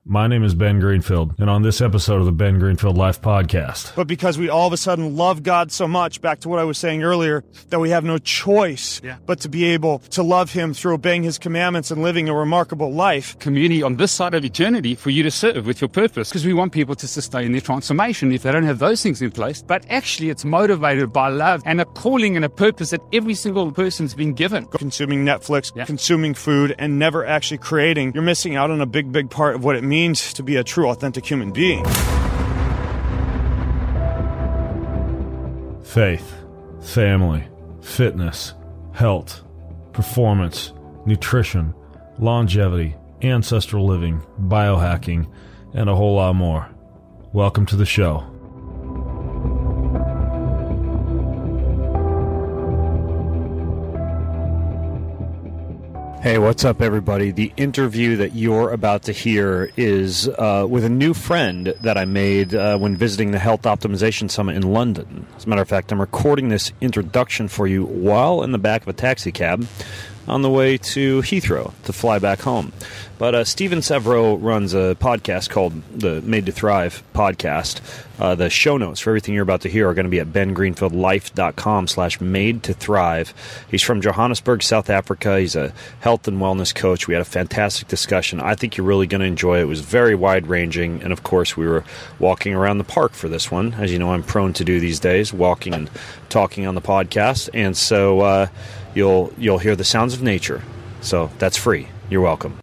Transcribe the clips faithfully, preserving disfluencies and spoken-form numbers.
My name is Ben Greenfield, and on this episode of the Ben Greenfield Life Podcast. But because we all of a sudden love God so much, back to what I was saying earlier, that we have no choice yeah. but to be able to love Him through obeying His commandments and living a remarkable life. Community on this side of eternity for you to serve with your purpose, because we want people to sustain their transformation if they don't have those things in place. But actually, it's motivated by love and a calling and a purpose that every single person's been given. Consuming Netflix, yeah. consuming food, and never actually creating, you're missing out on a big, big part of what it means means to be a true, authentic human being. Faith, family, fitness, health, performance, nutrition, longevity, ancestral living, biohacking, and a whole lot more. Welcome to the show. Hey, what's up, everybody? The interview that you're about to hear is uh, with a new friend that I made uh, when visiting the Health Optimization Summit in London. As a matter of fact, I'm recording this introduction for you while in the back of a taxi cab on the way to Heathrow to fly back home. But uh, Stephen Severo runs a podcast called the Made to Thrive podcast. Uh, the show notes for everything you're about to hear are going to be at bengreenfieldlife.com slash made to thrive. He's from Johannesburg, South Africa. He's a health and wellness coach. We had a fantastic discussion. I think you're really going to enjoy it. It was very wide-ranging. And, of course, we were walking around the park for this one. As you know, I'm prone to do these days, walking and talking on the podcast. And so uh, you'll you'll hear the sounds of nature. So that's free. You're welcome.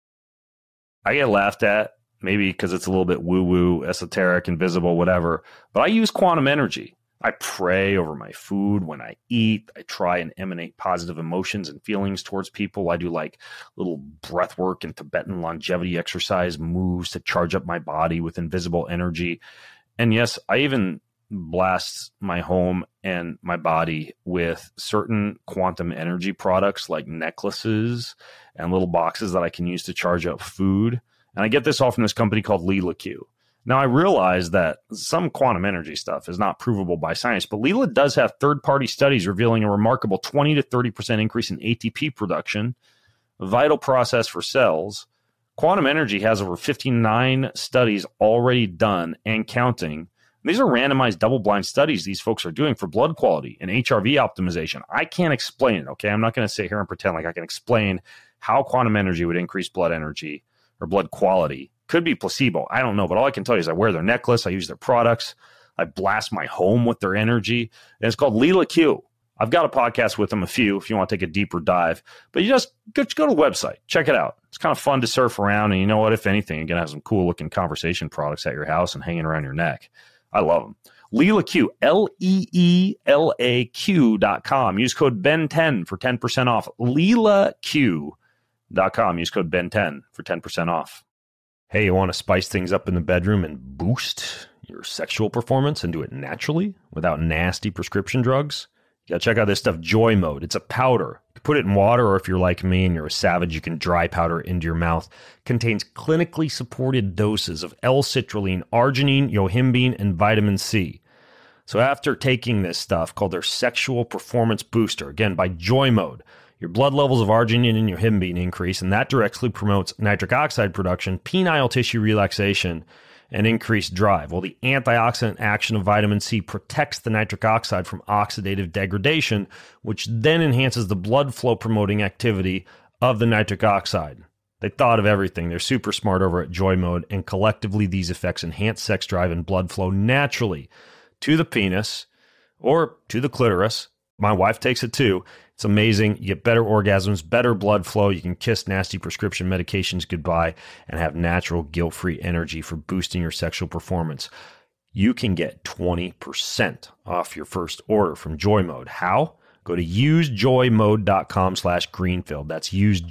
I get laughed at, maybe because it's a little bit woo-woo, esoteric, invisible, whatever. But I use quantum energy. I pray over my food when I eat. I try and emanate positive emotions and feelings towards people. I do like little breath work and Tibetan longevity exercise moves to charge up my body with invisible energy. And yes, I even blast my home and my body with certain quantum energy products like necklaces and little boxes that I can use to charge up food. And I get this all from this company called Lila Q. Now, I realize that some quantum energy stuff is not provable by science, but Lila does have third-party studies revealing a remarkable twenty to thirty percent increase in A T P production, a vital process for cells. Quantum energy has over fifty-nine studies already done and counting. These are randomized double-blind studies these folks are doing for blood quality and H R V optimization. I can't explain it, okay? I'm not going to sit here and pretend like I can explain how quantum energy would increase blood energy or blood quality. Could be placebo. I don't know, but all I can tell you is I wear their necklace. I use their products. I blast my home with their energy. And it's called Lila Q. I've got a podcast with them, a few, if you want to take a deeper dive. But you just go, go to the website. Check it out. It's kind of fun to surf around. And you know what? If anything, you're going to have some cool-looking conversation products at your house and hanging around your neck. I love them. Lila Q, L E E L A Q dot com. Use code B E N ten for ten percent off. Lila Q dot com. Use code B E N ten for ten percent off. Hey, you want to spice things up in the bedroom and boost your sexual performance and do it naturally without nasty prescription drugs? You got to check out this stuff, Joy Mode. It's a powder. You can put it in water, or if you're like me and you're a savage, you can dry powder into your mouth. Contains clinically supported doses of L-citrulline, arginine, yohimbine, and vitamin C. So after taking this stuff called their Sexual Performance Booster, again, by Joy Mode, your blood levels of arginine and yohimbine increase, and that directly promotes nitric oxide production, penile tissue relaxation, and increased drive. Well, the antioxidant action of vitamin C protects the nitric oxide from oxidative degradation, which then enhances the blood flow promoting activity of the nitric oxide. They thought of everything. They're super smart over at Joy Mode, and collectively these effects enhance sex drive and blood flow naturally to the penis or to the clitoris. My wife takes it too. It's amazing. You get better orgasms, better blood flow. You can kiss nasty prescription medications goodbye and have natural guilt-free energy for boosting your sexual performance. You can get twenty percent off your first order from Joy Mode. How? Go to usejoymode.com slash Greenfield. That's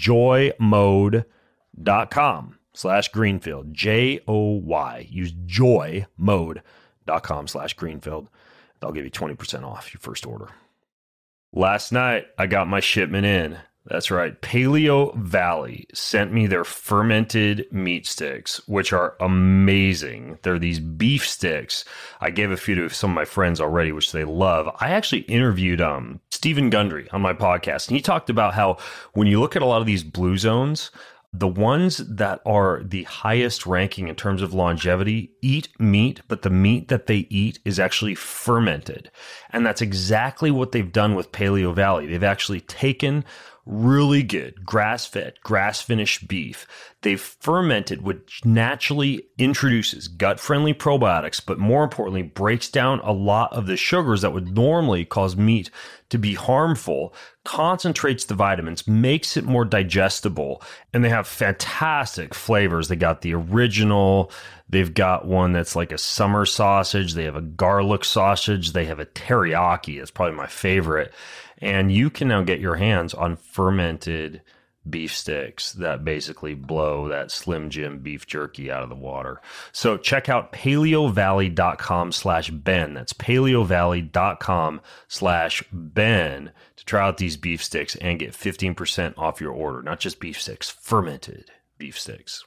usejoymode.com slash Greenfield. J O Y. Usejoymode.com slash Greenfield. They'll give you twenty percent off your first order. Last night, I got my shipment in. That's right. Paleo Valley sent me their fermented meat sticks, which are amazing. They're these beef sticks. I gave a few to some of my friends already, which they love. I actually interviewed um, Stephen Gundry on my podcast, and he talked about how when you look at a lot of these blue zones, The ones that are the highest ranking in terms of longevity eat meat, but the meat that they eat is actually fermented. And that's exactly what they've done with Paleo Valley. They've actually taken really good grass-fed, grass-finished beef. They've fermented, which naturally introduces gut-friendly probiotics, but more importantly, breaks down a lot of the sugars that would normally cause meat to be harmful, concentrates the vitamins, makes it more digestible, and they have fantastic flavors. They got the original, they've got one that's like a summer sausage, they have a garlic sausage, they have a teriyaki, it's probably my favorite. And you can now get your hands on fermented beef sticks that basically blow that Slim Jim beef jerky out of the water. So check out paleovalley.com slash Ben. That's paleovalley.com slash Ben to try out these beef sticks and get fifteen percent off your order. Not just beef sticks, fermented beef sticks.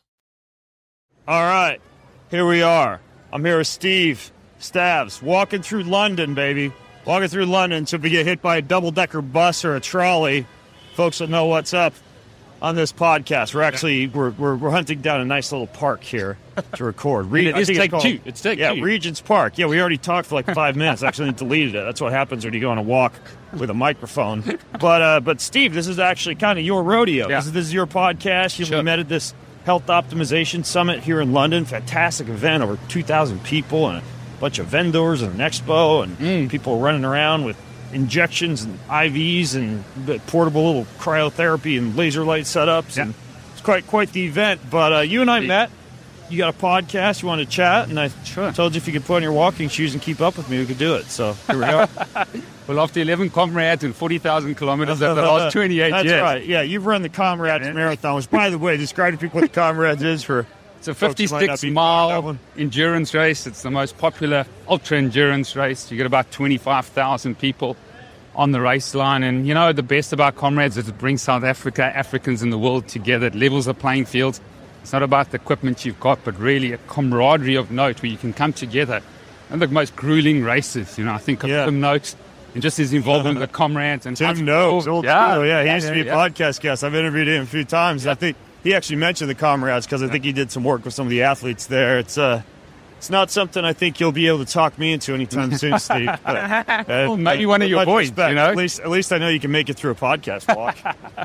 All right, here we are. I'm here with Steve Stavs, walking through London, baby. Walking through London, so if we get hit by a double-decker bus or a trolley, folks will know what's up on this podcast. We're actually we're we're, we're hunting down a nice little park here to record. Re- it's take it's two. It's take yeah, two. Regent's Park. Yeah, we already talked for like five minutes. Actually deleted it. That's what happens when you go on a walk with a microphone. But uh, but Steve, this is actually kind of your rodeo. Yeah. This, is, this is your podcast. You Sure. met at this Health Optimization Summit here in London. Fantastic event, over two thousand people and a bunch of vendors and an expo and Mm. people running around with injections and I Vs and portable little cryotherapy and laser light setups. Yeah. And it's quite quite the event. But uh, you and I Yeah. met. You got a podcast. You want to chat, and I Sure. told you if you could put on your walking shoes and keep up with me, we could do it. So here we are. Well, after eleven comrades and forty thousand kilometers over the last twenty-eight That's years. right. Yeah, you've run the Comrades Marathon, which, by the way, describe to people what the Comrades is for. It's a folks who might not fifty-six be- that mile one. endurance race. It's the most popular ultra endurance race. You get about twenty-five thousand people on the race line. And you know, the best about Comrades is it brings South Africa, Africans in the world together. It levels the playing fields. It's not about the equipment you've got, but really a camaraderie of note where you can come together. And the most grueling races, you know, I think of Yeah. Tim Noakes and just his involvement with the Comrades. And Tim Noakes, old yeah, school. Yeah, he yeah, used to be a yeah. podcast guest. I've interviewed him a few times. I think he actually mentioned the Comrades because I think he did some work with some of the athletes there. It's uh, it's not something I think you'll be able to talk me into anytime soon, Steve. But, uh, Well, maybe one of your much boys, respect. you know? At least, at least I know you can make it through a podcast walk.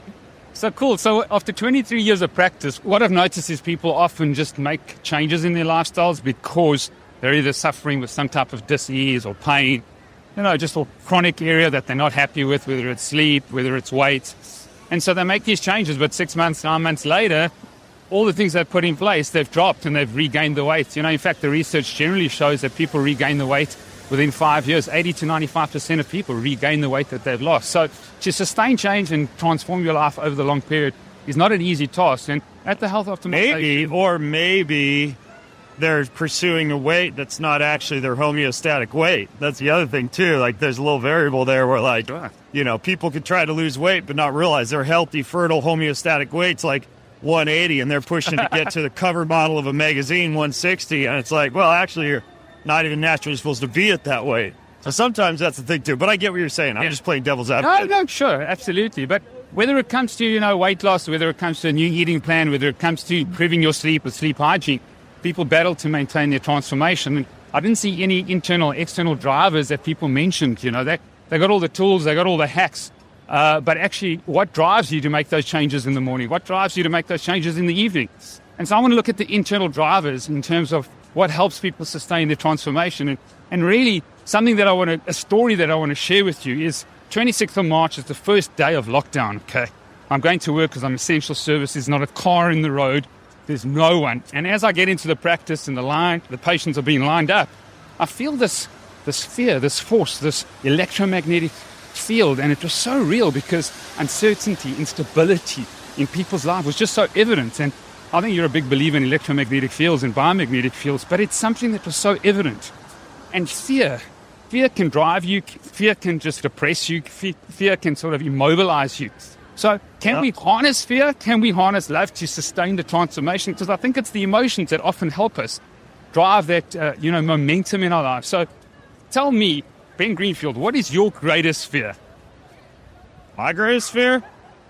So cool. So after twenty-three years of practice, what I've noticed is people often just make changes in their lifestyles because they're either suffering with some type of disease or pain, you know, just a chronic area that they're not happy with, whether it's sleep, whether it's weight. And so they make these changes, but six months, nine months later, all the things they've put in place, they've dropped and they've regained the weight. You know, in fact, the research generally shows that people regain the weight within five years. eighty to ninety-five percent of people regain the weight that they've lost. So to sustain change and transform your life over the long period is not an easy task. And at the Health Optimization... Maybe, or maybe they're pursuing a weight that's not actually their homeostatic weight. That's the other thing, too. Like, there's a little variable there where, like, Sure. you know, people could try to lose weight but not realize their healthy, fertile homeostatic weight's like one eighty, and they're pushing to get to the cover model of a magazine, one sixty, and it's like, well, actually, you're not even naturally supposed to be at that weight. So sometimes that's the thing, too. But I get what you're saying. I'm Yeah. just playing devil's No, advocate. no, sure, absolutely. But whether it comes to, you know, weight loss, whether it comes to a new eating plan, whether it comes to improving your sleep with sleep hygiene, people battle to maintain their transformation. And I didn't see any internal, external drivers that people mentioned. You know, they, they got all the tools, they got all the hacks. Uh, but actually, what drives you to make those changes in the morning? What drives you to make those changes in the evening? And so I want to look at the internal drivers in terms of what helps people sustain their transformation. And, and really, something that I want to, a story that I want to share with you is twenty-sixth of March is the first day of lockdown, okay? I'm going to work because I'm essential service. There's not a car in the road. There's no one. And as I get into the practice and the line, the patients are being lined up, I feel this, this fear, this force, this electromagnetic field. And it was so real because uncertainty, instability in people's lives was just so evident. And I think you're a big believer in electromagnetic fields and biomagnetic fields, but it's something that was so evident. And fear, fear can drive you, fear can just depress you, fe- fear can sort of immobilize you. So can Yeah. we harness fear? Can we harness love to sustain the transformation? Because I think it's the emotions that often help us drive that, uh, you know, momentum in our lives. So tell me, Ben Greenfield, what is your greatest fear? My greatest fear?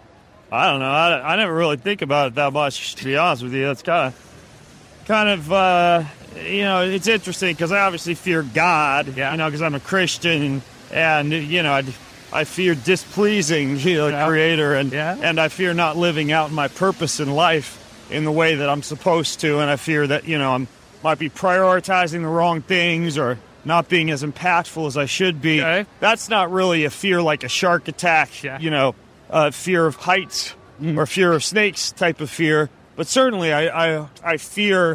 I don't know. I, I never really think about it that much, to be honest with you. It's kind of, kind of, uh, you know, it's interesting because I obviously fear God, Yeah. you know, because I'm a Christian, and, you know, I, I fear displeasing, you know, the Yeah. Creator, and, Yeah. and I fear not living out my purpose in life in the way that I'm supposed to, and I fear that, you know, I might be prioritizing the wrong things or not being as impactful as I should be. Okay. That's not really a fear like a shark attack, Yeah. you know, uh, fear of heights or fear of snakes type of fear. But certainly I, I, I fear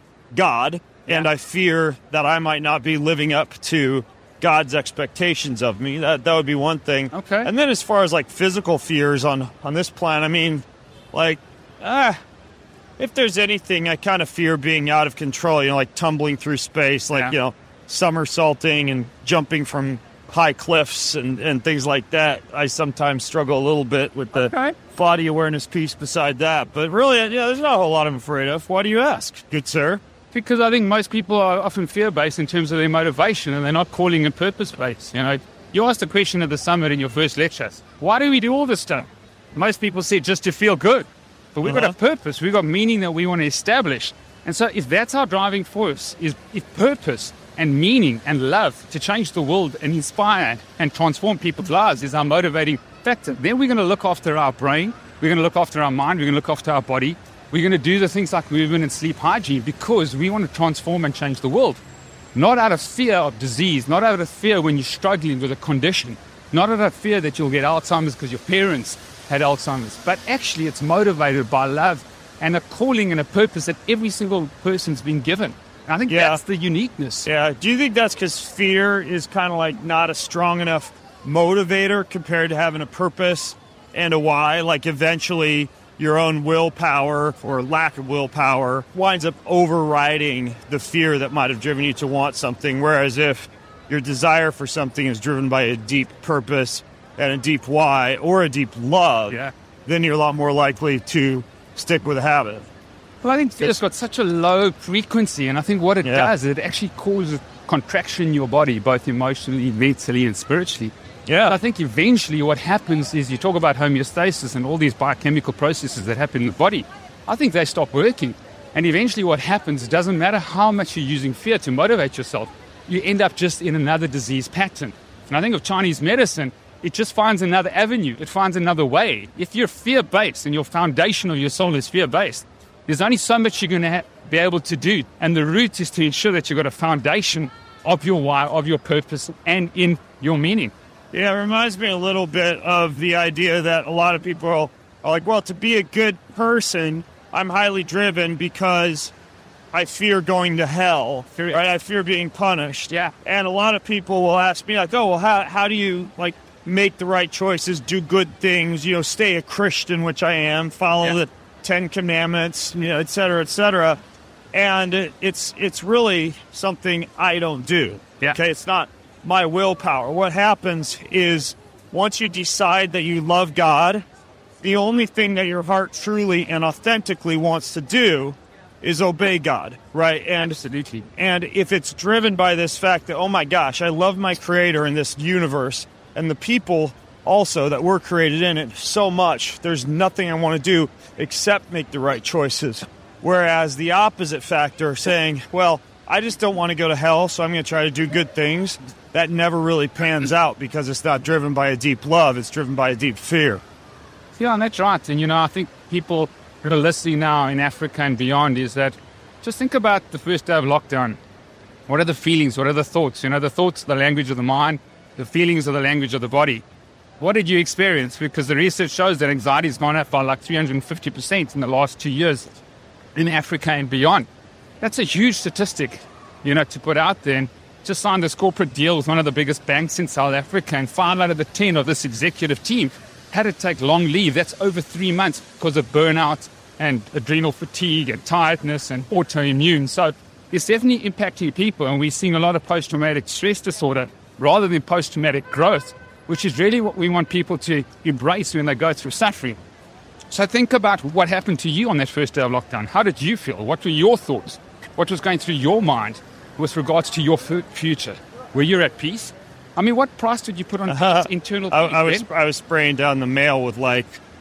God, and I fear that I might not be living up to God's expectations of me. That that would be one thing. Okay. And then as far as like physical fears on, on this planet, I mean, like, ah, if there's anything, I kind of fear being out of control, you know, like tumbling through space, like, Yeah. you know, somersaulting and jumping from high cliffs and, and things like that. I sometimes struggle a little bit with the Okay. body awareness piece beside that. But really, yeah, there's not a whole lot I'm afraid of. Why do you ask, good sir? Because I think most people are often fear-based in terms of their motivation, and they're not calling it purpose-based. You know, you asked the question at the summit in your first lecture, why do we do all this stuff? Most people said just to feel good. But we've got a purpose. We've got meaning that we want to establish. And so if that's our driving force, is if purpose and meaning and love to change the world and inspire and transform people's lives is our motivating factor, then we're going to look after our brain, we're going to look after our mind, we're going to look after our body, we're going to do the things like movement and sleep hygiene because we want to transform and change the world. Not out of fear of disease, not out of fear when you're struggling with a condition, not out of fear that you'll get Alzheimer's because your parents had Alzheimer's, but actually it's motivated by love and a calling and a purpose that every single person's been given. And I think Yeah. that's the uniqueness. Yeah. Do you think that's because fear is kind of like not a strong enough motivator compared to having a purpose and a why? Like eventually your own willpower or lack of willpower winds up overriding the fear that might have driven you to want something. Whereas if your desire for something is driven by a deep purpose and a deep why or a deep love, Yeah. then you're a lot more likely to stick with a habit. Well, I think fear's got such a low frequency, and I think what it Yeah. does, it actually causes contraction in your body, both emotionally, mentally, and spiritually. Yeah. I think eventually what happens is you talk about homeostasis and all these biochemical processes that happen in the body. I think they stop working. And eventually what happens, it doesn't matter how much you're using fear to motivate yourself, you end up just in another disease pattern. And I think of Chinese medicine, it just finds another avenue. It finds another way. If you're fear-based and your foundation of your soul is fear-based, there's only so much you're going to ha- be able to do. And the route is to ensure that you've got a foundation of your why, of your purpose, and in your meaning. Yeah, it reminds me a little bit of the idea that a lot of people are like, well, to be a good person, I'm highly driven because I fear going to hell, right? I fear being punished. Yeah. And a lot of people will ask me, like, oh, well, how, how do you, like, make the right choices, do good things, you know, stay a Christian, which I am, follow Yeah. the Ten Commandments, you know, et cetera, et cetera. And it, it's it's really something I don't do. Yeah. Okay, it's not my willpower. What happens is once you decide that you love God, the only thing that your heart truly and authentically wants to do is obey God, right? And Absolutely. and if it's driven by this fact that, oh my gosh, I love my Creator in this universe and the people also that were created in it so much, there's nothing I want to do except make the right choices. Whereas the opposite factor, saying, well, I just don't want to go to hell, so I'm going to try to do good things, that never really pans out because it's not driven by a deep love, it's driven by a deep fear. Yeah, and that's right. And, you know, I think people that are listening now in Africa and beyond is that just think about the first day of lockdown. What are the feelings? What are the thoughts? You know, the thoughts are the language of the mind. The feelings are the language of the body. What did you experience? Because the research shows that anxiety has gone up by like three hundred fifty percent in the last two years in Africa and beyond. That's a huge statistic, you know, to put out there. And just signed this corporate deal with one of the biggest banks in South Africa, and five out of the ten of this executive team had to take long leave. That's over three months because of burnout and adrenal fatigue and tiredness and autoimmune. So it's definitely impacting people, and we're seeing a lot of post-traumatic stress disorder rather than post-traumatic growth, which is really what we want people to embrace when they go through suffering. So think about what happened to you on that first day of lockdown. How did you feel? What were your thoughts? What was going through your mind with regards to your f- future? Were you at peace? I mean, what price did you put on Uh, internal I, peace? I was Ben? I was spraying down the mail with like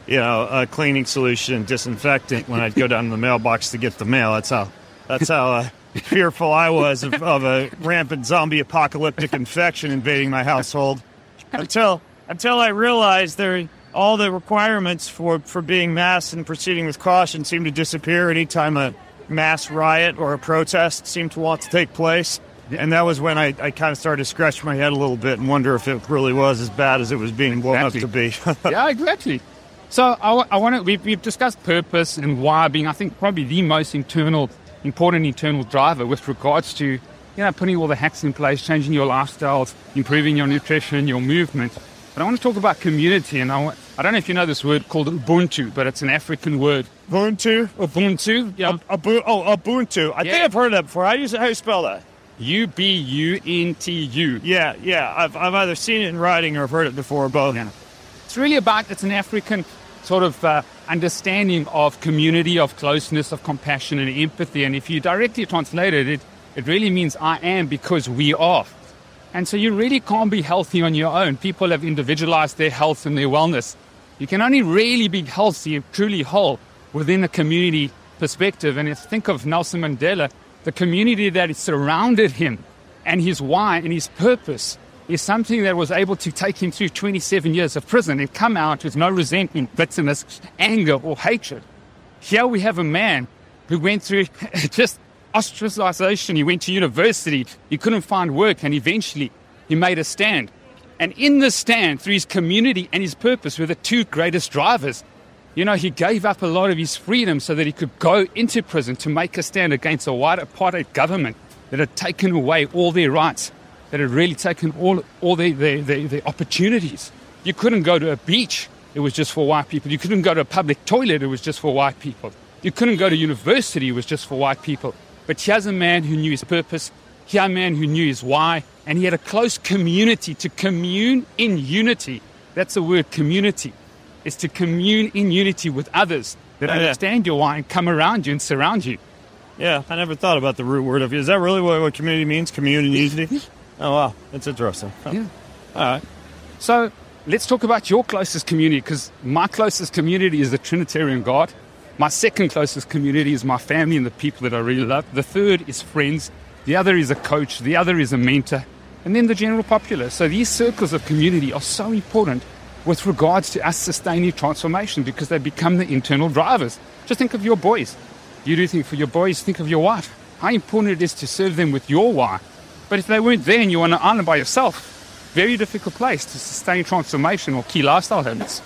you know, a cleaning solution and disinfectant when I'd go down to the mailbox to get the mail. That's how that's how uh, fearful I was of, of a rampant zombie apocalyptic infection invading my household. Until until I realized there all the requirements for, for being masked and proceeding with caution seemed to disappear anytime a mass riot or a protest seemed to want to take place. And that was when I, I kind of started to scratch my head a little bit and wonder if it really was as bad as it was being blown Exactly. up to be. Yeah, exactly. So I, I want to. We've, we've discussed purpose and why being, I think, probably the most internal, important internal driver with regards to, you know, putting all the hacks in place, changing your lifestyles, improving your nutrition, your movement. But I want to talk about community, and I, want, I don't know if you know this word called Ubuntu, but it's an African word. Ubuntu? Ubuntu, yeah, Ubu- oh, Ubuntu. I Yeah. think I've heard of that before. How do you, how do you spell that? U B U N T U. Yeah, yeah. I've, I've either seen it in writing or I've heard it before, or both. Yeah. It's really about, it's an African sort of uh, understanding of community, of closeness, of compassion and empathy. And if you directly translate it, it, it really means I am because we are. And so you really can't be healthy on your own. People have individualized their health and their wellness. You can only really be healthy and truly whole within a community perspective. And if think of Nelson Mandela, the community that surrounded him and his why and his purpose is something that was able to take him through twenty-seven years of prison and come out with no resentment, bitterness, anger, or hatred. Here we have a man who went through just ostracization. He went to university, he couldn't find work, and eventually he made a stand. And in this stand, through his community and his purpose, were the two greatest drivers. You know, he gave up a lot of his freedom so that he could go into prison to make a stand against a white apartheid government that had taken away all their rights, that had really taken all all their, their, their, their opportunities. You couldn't go to a beach, it was just for white people. You couldn't go to a public toilet, it was just for white people. You couldn't go to university, it was just for white people. But here's a man who knew his purpose, here's a man who knew his why, and he had a close community to commune in unity. That's the word, community. Is to commune in unity with others that Yeah, yeah. understand your why and come around you and surround you. Yeah, I never thought about the root word of it. Is that really what, what community means? Community? Oh, wow. That's interesting. Huh. Yeah. All right. So let's talk about your closest community, because my closest community is the Trinitarian God. My second closest community is my family and the people that I really love. The third is friends. The other is a coach. The other is a mentor. And then the general populace. So these circles of community are so important with regards to us sustaining transformation, because they become the internal drivers. Just think of your boys. You do think for your boys, think of your wife. How important it is to serve them with your why. But if they weren't there and you're on an island by yourself, very difficult place to sustain transformation or key lifestyle habits.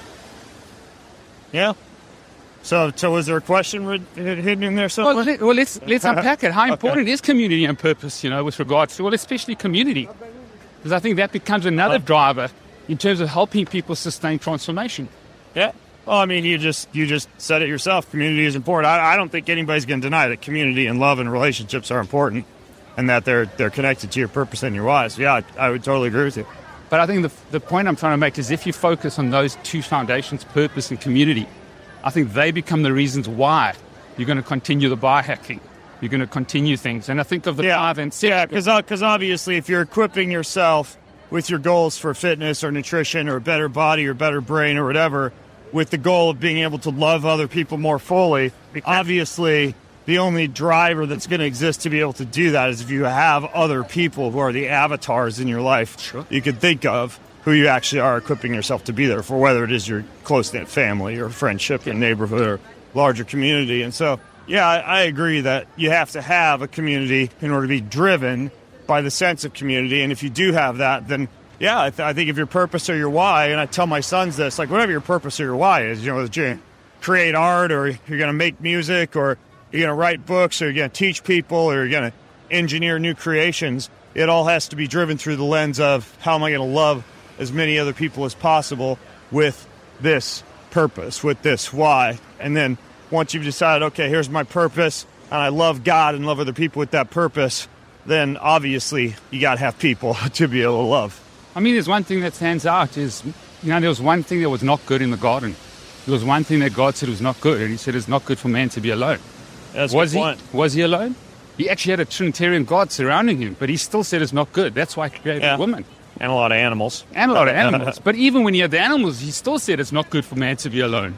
Yeah. So, so was there a question rid- hidden in there Well, somewhere? let, well let's, let's unpack it. How Okay. important is community and purpose, you know, with regards to, well, especially community? Because I think that becomes another Oh. driver in terms of helping people sustain transformation. Yeah. Well, I mean, you just you just said it yourself. Community is important. I, I don't think anybody's going to deny that community and love and relationships are important, and that they're they're connected to your purpose and your why. So yeah, I, I would totally agree with you. But I think the, the point I'm trying to make is if you focus on those two foundations, purpose and community, I think they become the reasons why you're going to continue the biohacking. You're going to continue things. And I think of the Yeah, five and six. yeah, because obviously, if you're equipping yourself with your goals for fitness or nutrition or a better body or better brain or whatever, with the goal of being able to love other people more fully, obviously the only driver that's going to exist to be able to do that is if you have other people who are the avatars in your life Sure. you could think of who you actually are equipping yourself to be there for, whether it is your close-knit family or friendship or neighborhood or larger community. And so, yeah, I, I agree that you have to have a community in order to be driven by the sense of community. And if you do have that, then yeah, I, th- I think if your purpose or your why, and I tell my sons this, like whatever your purpose or your why is, you know, whether you're going to create art or you're going to make music or you're going to write books or you're going to teach people or you're going to engineer new creations, it all has to be driven through the lens of how am I going to love as many other people as possible with this purpose, with this why. And then once you've decided, okay, here's my purpose, and I love God and love other people with that purpose, then obviously you got to have people to be able to love. I mean, there's one thing that stands out is, you know, there was one thing that was not good in the garden. There was one thing that God said was not good, and he said it's not good for man to be alone. That's Was the he? point. Was he alone? He actually had a Trinitarian God surrounding him, but he still said it's not good. That's why he created Yeah. a woman. And a lot of animals. And a lot of animals. But even when he had the animals, he still said it's not good for man to be alone.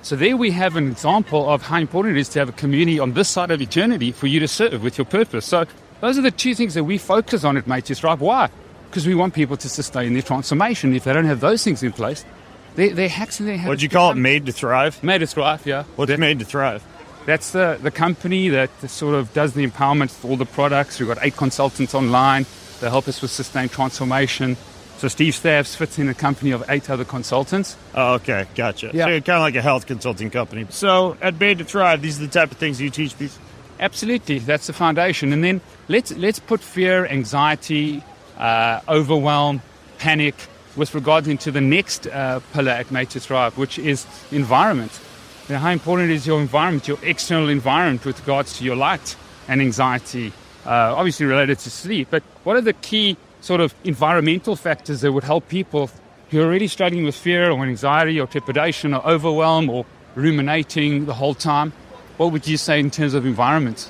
So there we have an example of how important it is to have a community on this side of eternity for you to serve with your purpose. So those are the two things that we focus on at Made to Thrive. Why? Because we want people to sustain their transformation. If they don't have those things in place, they're, they're hacks in their head. What'd you call it? Made to Thrive? Made to Thrive, yeah. What's that, Made to Thrive? That's the, the company that sort of does the empowerment for all the products. We've got eight consultants online that help us with sustained transformation. So Steve Stavs fits in a company of eight other consultants. Oh, okay. Gotcha. Yeah. So you're kind of like a health consulting company. So at Made to Thrive, these are the type of things you teach people? Absolutely. That's the foundation. And then let's let's put fear, anxiety, uh, overwhelm, panic with regard into the next uh, pillar at Made to Thrive, which is environment. Now, how important is your environment, your external environment with regards to your light and anxiety, uh, obviously related to sleep. But what are the key sort of environmental factors that would help people who are already struggling with fear or anxiety or trepidation or overwhelm or ruminating the whole time? What would you say in terms of environment?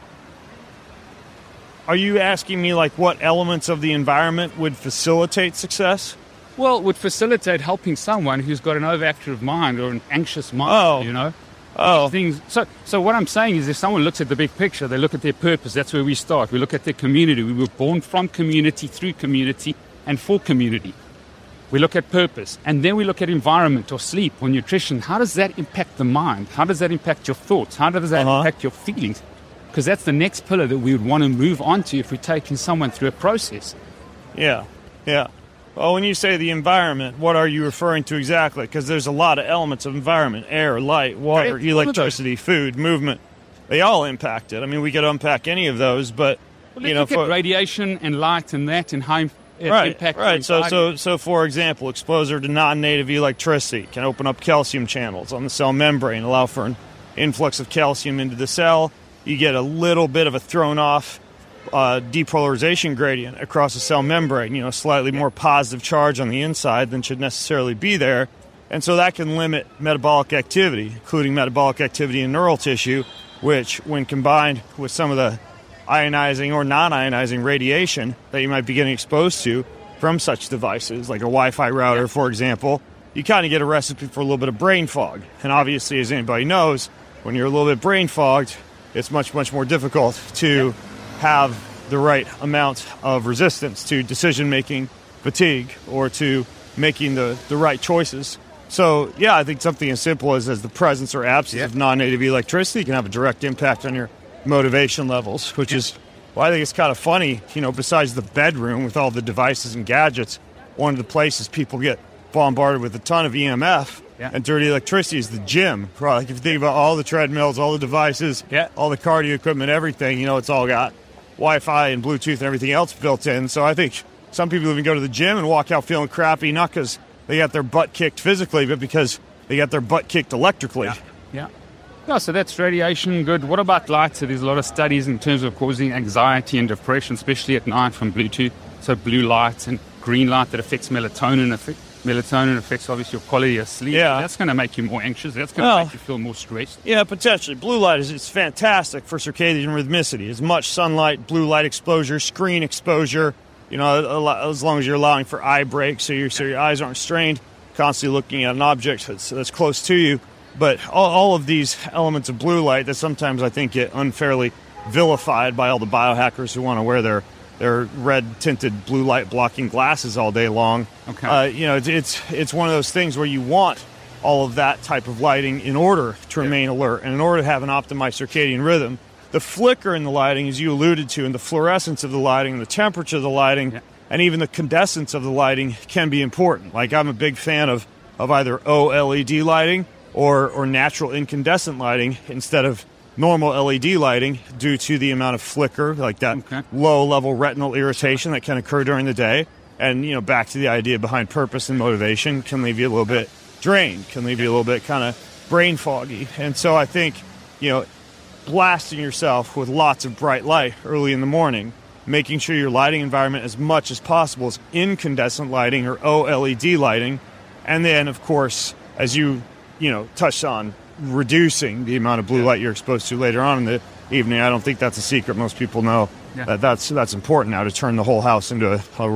Are you asking me like what elements of the environment would facilitate success? Well, it would facilitate helping someone who's got an overactive mind or an anxious mind, Oh. you know? Oh, Things. So, so what I'm saying is if someone looks at the big picture, they look at their purpose. That's where we start. We look at their community. We were born from community, through community, and for community. We look at purpose. And then we look at environment or sleep or nutrition. How does that impact the mind? How does that impact your thoughts? How does that Uh-huh. impact your feelings? Because that's the next pillar that we would want to move on to if we're taking someone through a process. yeah, yeah. Well, when you say the environment, what are you referring to exactly? Because there's a lot of elements of environment: air, light, water, Right, all of electricity, food, movement. They all impact it. I mean, we could unpack any of those, but Well, you let's know, look at for, radiation and light and that and how it right, impacts right. So, anxiety. so, so, for example, exposure to non-native electricity can open up calcium channels on the cell membrane, allow for an influx of calcium into the cell. You get a little bit of a thrown-off uh, depolarization gradient across the cell membrane. You know, slightly more positive charge on the inside than should necessarily be there, and so that can limit metabolic activity, including metabolic activity in neural tissue, which, when combined with some of the ionizing or non-ionizing radiation that you might be getting exposed to from such devices, like a Wi-Fi router, Yeah. for example, you kind of get a recipe for a little bit of brain fog. And obviously, as anybody knows, when you're a little bit brain fogged, it's much, much more difficult to have the right amount of resistance to decision-making fatigue or to making the, the right choices. So, yeah, I think something as simple as, as the presence or absence Yeah. of non-native electricity can have a direct impact on your motivation levels, which is why I think it's kind of funny, you know, besides the bedroom with all the devices and gadgets, one of the places people get bombarded with a ton of E M F Yeah. and dirty electricity is the gym. Right? Like if you think about all the treadmills, all the devices, Yeah. all the cardio equipment, everything, you know, it's all got Wi-Fi and Bluetooth and everything else built in. So I think some people even go to the gym and walk out feeling crappy, not because they got their butt kicked physically, but because they got their butt kicked electrically. Yeah. Yeah, so that's radiation, good. What about light? So there's a lot of studies in terms of causing anxiety and depression, especially at night from Bluetooth. So blue light and green light that affects melatonin. Affect, melatonin affects obviously your quality of sleep. Yeah. That's going to make you more anxious. That's going to Well, make you feel more stressed. Yeah, potentially. Blue light is it's fantastic for circadian rhythmicity. As much sunlight, blue light exposure, screen exposure, you know, a lo- as long as you're allowing for eye breaks so your, so your eyes aren't strained, constantly looking at an object that's, that's close to you. But all, all of these elements of blue light that sometimes I think get unfairly vilified by all the biohackers who want to wear their, their red-tinted blue light blocking glasses all day long. Okay. Uh, you know, it's, it's it's one of those things where you want all of that type of lighting in order to remain alert and in order to have an optimized circadian rhythm. The flicker in the lighting, as you alluded to, and the fluorescence of the lighting, the temperature of the lighting, Yeah. and even the condensance of the lighting can be important. Like I'm a big fan of, of either O L E D lighting or, or natural incandescent lighting instead of normal L E D lighting due to the amount of flicker, like that Okay. low-level retinal irritation that can occur during the day. And, you know, back to the idea behind purpose and motivation, can leave you a little bit drained, can leave you a little bit kind of brain foggy. And so I think, you know, blasting yourself with lots of bright light early in the morning, making sure your lighting environment as much as possible is incandescent lighting or O L E D lighting. And then, of course, as you, you know, touched on, reducing the amount of blue light you're exposed to later on in the evening. I don't think that's a secret. Most people know Yeah. that that's that's important now to turn the whole house into a, a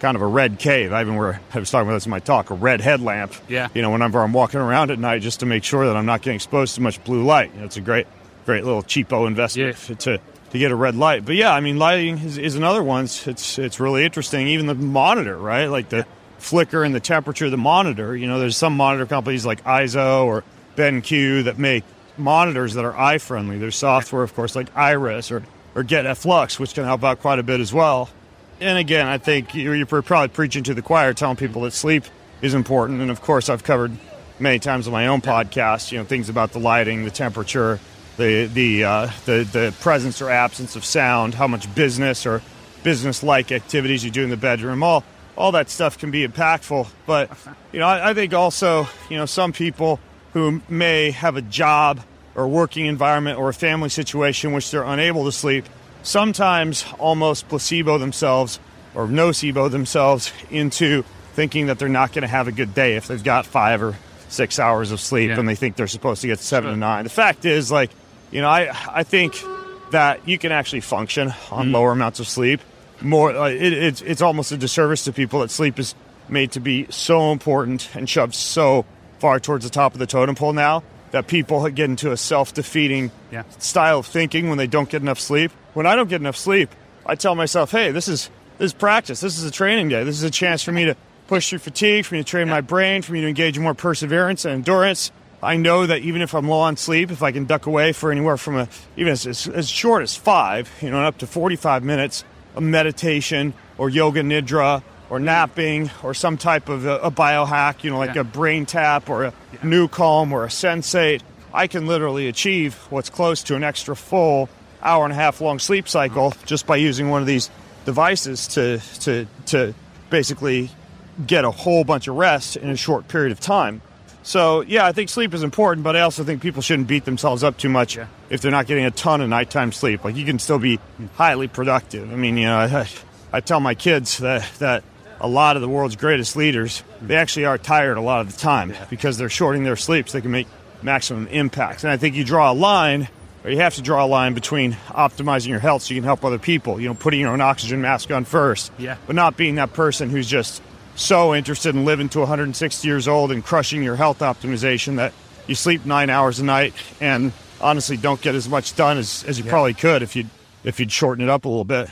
kind of a red cave. I even wear, I was talking about this in my talk, a red headlamp. Yeah. You know, whenever I'm walking around at night, just to make sure that I'm not getting exposed to much blue light. You know, it's a great, great little cheapo investment Yeah. to to get a red light. But yeah, I mean, lighting is, is another one. It's it's really interesting. Even the monitor, right? Like the flicker and the temperature of the monitor. You know, there's some monitor companies like I S O or BenQ that make monitors that are eye friendly. There's software, of course, like Iris or or Get F Lux, which can help out quite a bit as well. And again, I think you're, you're probably preaching to the choir, telling people that sleep is important. And of course, I've covered many times on my own podcast, you know, things about the lighting, the temperature, the the uh, the the presence or absence of sound, how much business or business-like activities you do in the bedroom. All all that stuff can be impactful. But you know, I, I think also, you know, some people who may have a job or a working environment or a family situation in which they're unable to sleep, sometimes almost placebo themselves or nocebo themselves into thinking that they're not going to have a good day if they've got five or six hours of sleep Yeah. and they think they're supposed to get seven Sure. to nine. The fact is, like, you know, I I think that you can actually function on Mm. lower amounts of sleep. More, uh, it, it's it's almost a disservice to people that sleep is made to be so important and shoved so far towards the top of the totem pole now that people get into a self-defeating Yeah. style of thinking when they don't get enough sleep. When I don't get enough sleep, I tell myself, hey, this is this is practice. This is a training day. This is a chance for me to push through fatigue, for me to train my brain, for me to engage in more perseverance and endurance. I know that even if I'm low on sleep, if I can duck away for anywhere from a even as, as, as short as five, you know, and up to forty-five minutes of meditation or yoga nidra or napping or some type of a, a biohack, you know, like Yeah. a brain tap or a new calm or a sensate, I can literally achieve what's close to an extra full hour and a half long sleep cycle just by using one of these devices to to to basically get a whole bunch of rest in a short period of time. So, yeah, I think sleep is important, but I also think people shouldn't beat themselves up too much Yeah. if they're not getting a ton of nighttime sleep. Like, you can still be highly productive. I mean, you know, I, I tell my kids that, that a lot of the world's greatest leaders, they actually are tired a lot of the time because they're shorting their sleep so they can make maximum impact. And I think you draw a line, or you have to draw a line between optimizing your health so you can help other people, you know, putting your own oxygen mask on first, Yeah. but not being that person who's just so interested in living to one hundred sixty years old and crushing your health optimization that you sleep nine hours a night and honestly don't get as much done as, as you Yeah. probably could if you'd, if you'd shorten it up a little bit.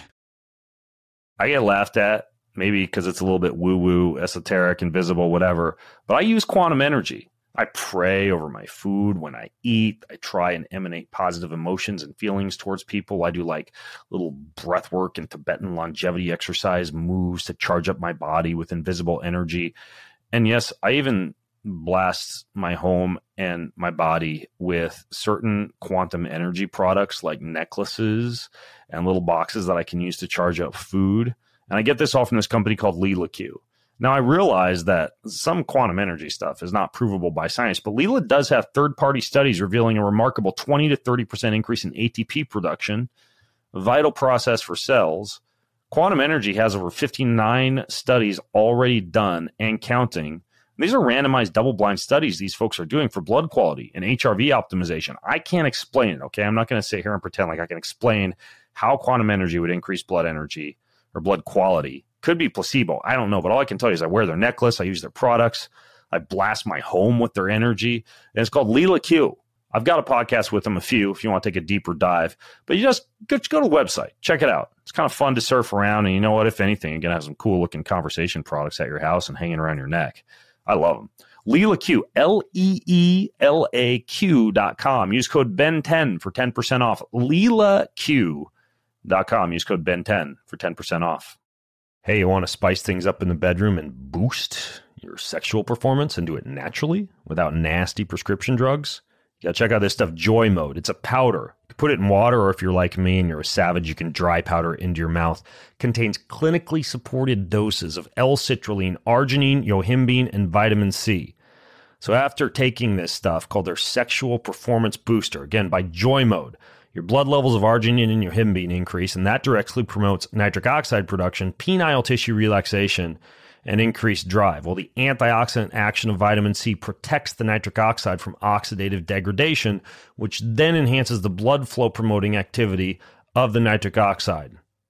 I get laughed at, maybe because it's a little bit woo-woo, esoteric, invisible, whatever. But I use quantum energy. I pray over my food when I eat. I try and emanate positive emotions and feelings towards people. I do like little breath work and Tibetan longevity exercise moves to charge up my body with invisible energy. And yes, I even blast my home and my body with certain quantum energy products like necklaces and little boxes that I can use to charge up food. And I get this all from this company called Leela Q. Now, I realize that some quantum energy stuff is not provable by science, but Leela does have third-party studies revealing a remarkable twenty to thirty percent increase in A T P production, a vital process for cells. Quantum energy has over fifty-nine studies already done and counting. These are randomized double-blind studies these folks are doing for blood quality and H R V optimization. I can't explain it, okay? I'm not going to sit here and pretend like I can explain how quantum energy would increase blood energy or blood quality. Could be placebo. I don't know. But all I can tell you is I wear their necklace. I use their products. I blast my home with their energy. And it's called Leela Q. I've got a podcast with them, a few, if you want to take a deeper dive. But you just go, just go to the website. Check it out. It's kind of fun to surf around. And you know what? If anything, you're going to have some cool-looking conversation products at your house and hanging around your neck. I love them. Leela Q, L E E L A Q dot com. Use code B E N ten for ten percent off. Leela Q dot com. Use code B E N ten for ten percent off. Hey, you want to spice things up in the bedroom and boost your sexual performance and do it naturally without nasty prescription drugs? You got to check out this stuff, Joy Mode. It's a powder. You can put it in water, or if you're like me and you're a savage, you can dry powder into your mouth. Contains clinically supported doses of L-citrulline, arginine, yohimbine, and vitamin C. So after taking this stuff called their Sexual Performance Booster, again, by Joy Mode, your blood levels of arginine and yohimbine increase, and that directly promotes nitric oxide production, penile tissue relaxation, and increased drive. Well, the antioxidant action of vitamin C protects the nitric oxide from oxidative degradation, which then enhances the blood flow promoting activity of the nitric oxide.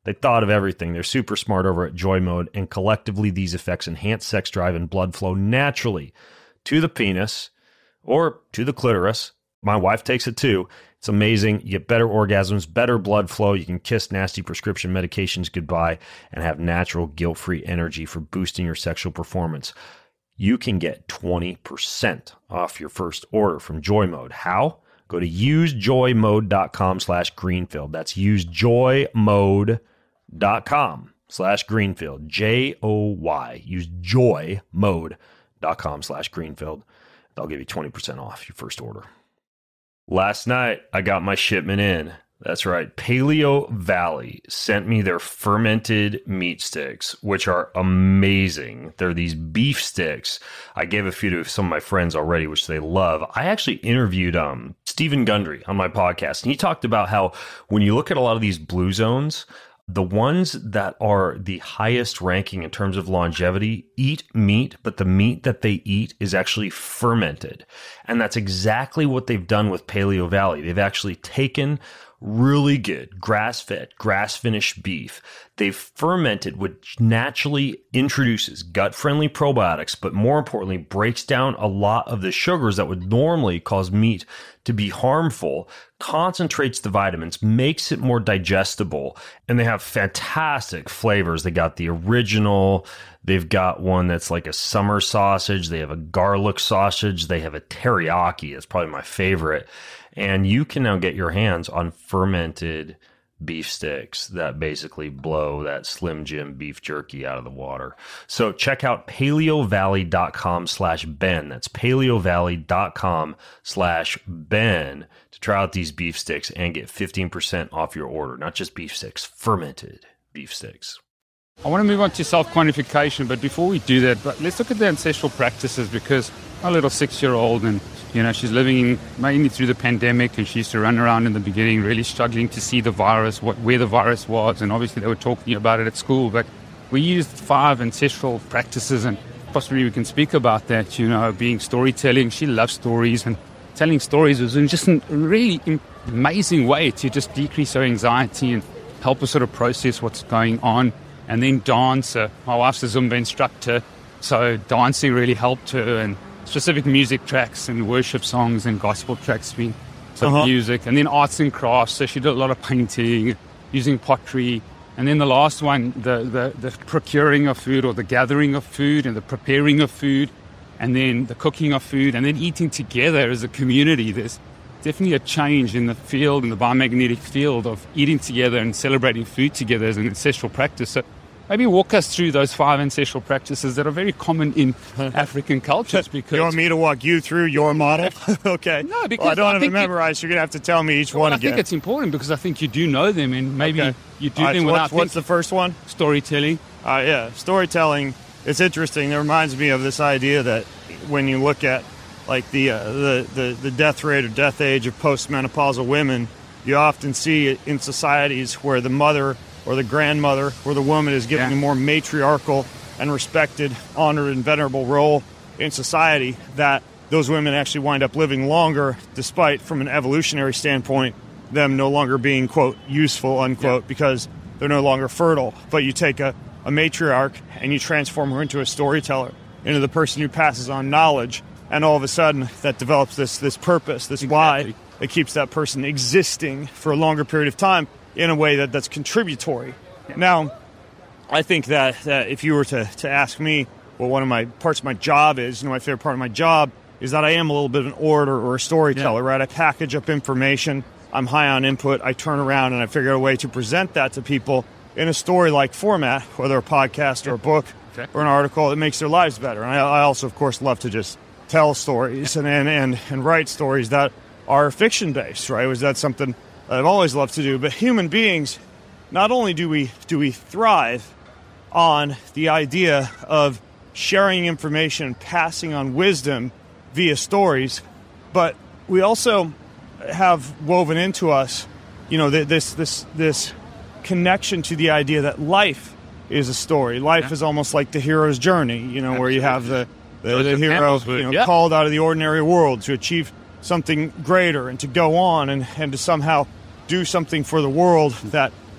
They thought of everything. They're super smart over at Joy Mode, and collectively these effects enhance sex drive and blood flow naturally to the penis or to the clitoris. My wife takes it too. It's amazing. You get better orgasms, better blood flow. You can kiss nasty prescription medications goodbye and have natural guilt-free energy for boosting your sexual performance. You can get twenty percent off your first order from Joy Mode. How? Go to usejoymode.com slash Greenfield. That's usejoymode.com slash Greenfield. J O Y. Usejoymode.com slash Greenfield. They'll give you twenty percent off your first order. Last night, I got my shipment in. That's right. Paleo Valley sent me their fermented meat sticks, which are amazing. They're these beef sticks. I gave a few to some of my friends already, which they love. I actually interviewed um, Stephen Gundry on my podcast, and he talked about how when you look at a lot of these blue zones, the ones that are the highest ranking in terms of longevity eat meat, but the meat that they eat is actually fermented. And that's exactly what they've done with Paleo Valley. They've actually taken really good grass-fed, grass-finished beef. They've fermented, which naturally introduces gut-friendly probiotics, but more importantly, breaks down a lot of the sugars that would normally cause meat to be harmful, concentrates the vitamins, makes it more digestible, and they have fantastic flavors. They got the original, they've got one that's like a summer sausage, they have a garlic sausage, they have a teriyaki, it's probably my favorite. And you can now get your hands on fermented beef sticks that basically blow that Slim Jim beef jerky out of the water. So check out paleovalley.com slash Ben. That's paleovalley.com slash Ben to try out these beef sticks and get fifteen percent off your order. Not just beef sticks, fermented beef sticks. I want to move on to self-quantification, but before we do that, but let's look at the ancestral practices, because my little six-year-old, and you know, she's living mainly through the pandemic, and she used to run around in the beginning really struggling to see the virus, what where the virus was, and obviously they were talking about it at school, but we used five ancestral practices, and possibly we can speak about that, you know, being storytelling. She loves stories, and telling stories was just a really amazing way to just decrease her anxiety and help her sort of process what's going on. And then dance. Uh, my wife's a Zumba instructor, so dancing really helped her, and specific music tracks and worship songs and gospel tracks, being some uh-huh. music. And then arts and crafts, so she did a lot of painting, using pottery. And then the last one, the, the, the procuring of food, or the gathering of food and the preparing of food, and then the cooking of food, and then eating together as a community. There's definitely a change in the field, in the biomagnetic field of eating together and celebrating food together as an ancestral practice. So maybe walk us through those five ancestral practices that are very common in African cultures. Because you want me to walk you through your model? Okay. No, because well, I don't I have it memorized. You're going to have to tell me each well, one I again. I think it's important because I think you do know them, and maybe okay. you do right, them so without what's, what's the first one? Storytelling. Uh, yeah, storytelling. It's interesting. It reminds me of this idea that when you look at like the, uh, the, the, the death rate or death age of postmenopausal women, you often see it in societies where the mother or the grandmother or the woman is given yeah. a more matriarchal and respected, honored, and venerable role in society, that those women actually wind up living longer, despite, from an evolutionary standpoint, them no longer being, quote, useful, unquote, yeah. because they're no longer fertile. But you take a, a matriarch and you transform her into a storyteller, into the person who passes on knowledge, and all of a sudden that develops this, this purpose, this exactly. why that keeps that person existing for a longer period of time in a way that, that's contributory. Yeah. Now, I think that, that if you were to, to ask me what one of my parts of my job is, you know, my favorite part of my job is that I am a little bit of an orator or a storyteller, yeah. right? I package up information, I'm high on input, I turn around and I figure out a way to present that to people in a story-like format, whether a podcast or a book okay. or an article that makes their lives better. And I, I also, of course, love to just tell stories and, and, and, and write stories that are fiction-based, right? Was that something I've always loved to do? But human beings, not only do we do we thrive on the idea of sharing information, passing on wisdom via stories, but we also have woven into us, you know, this this this connection to the idea that life is a story. Life yeah. is almost like the hero's journey, you know, Absolutely. Where you have the the, the hero, you know, yeah. called out of the ordinary world to achieve something greater and to go on and, and to somehow do something for the world that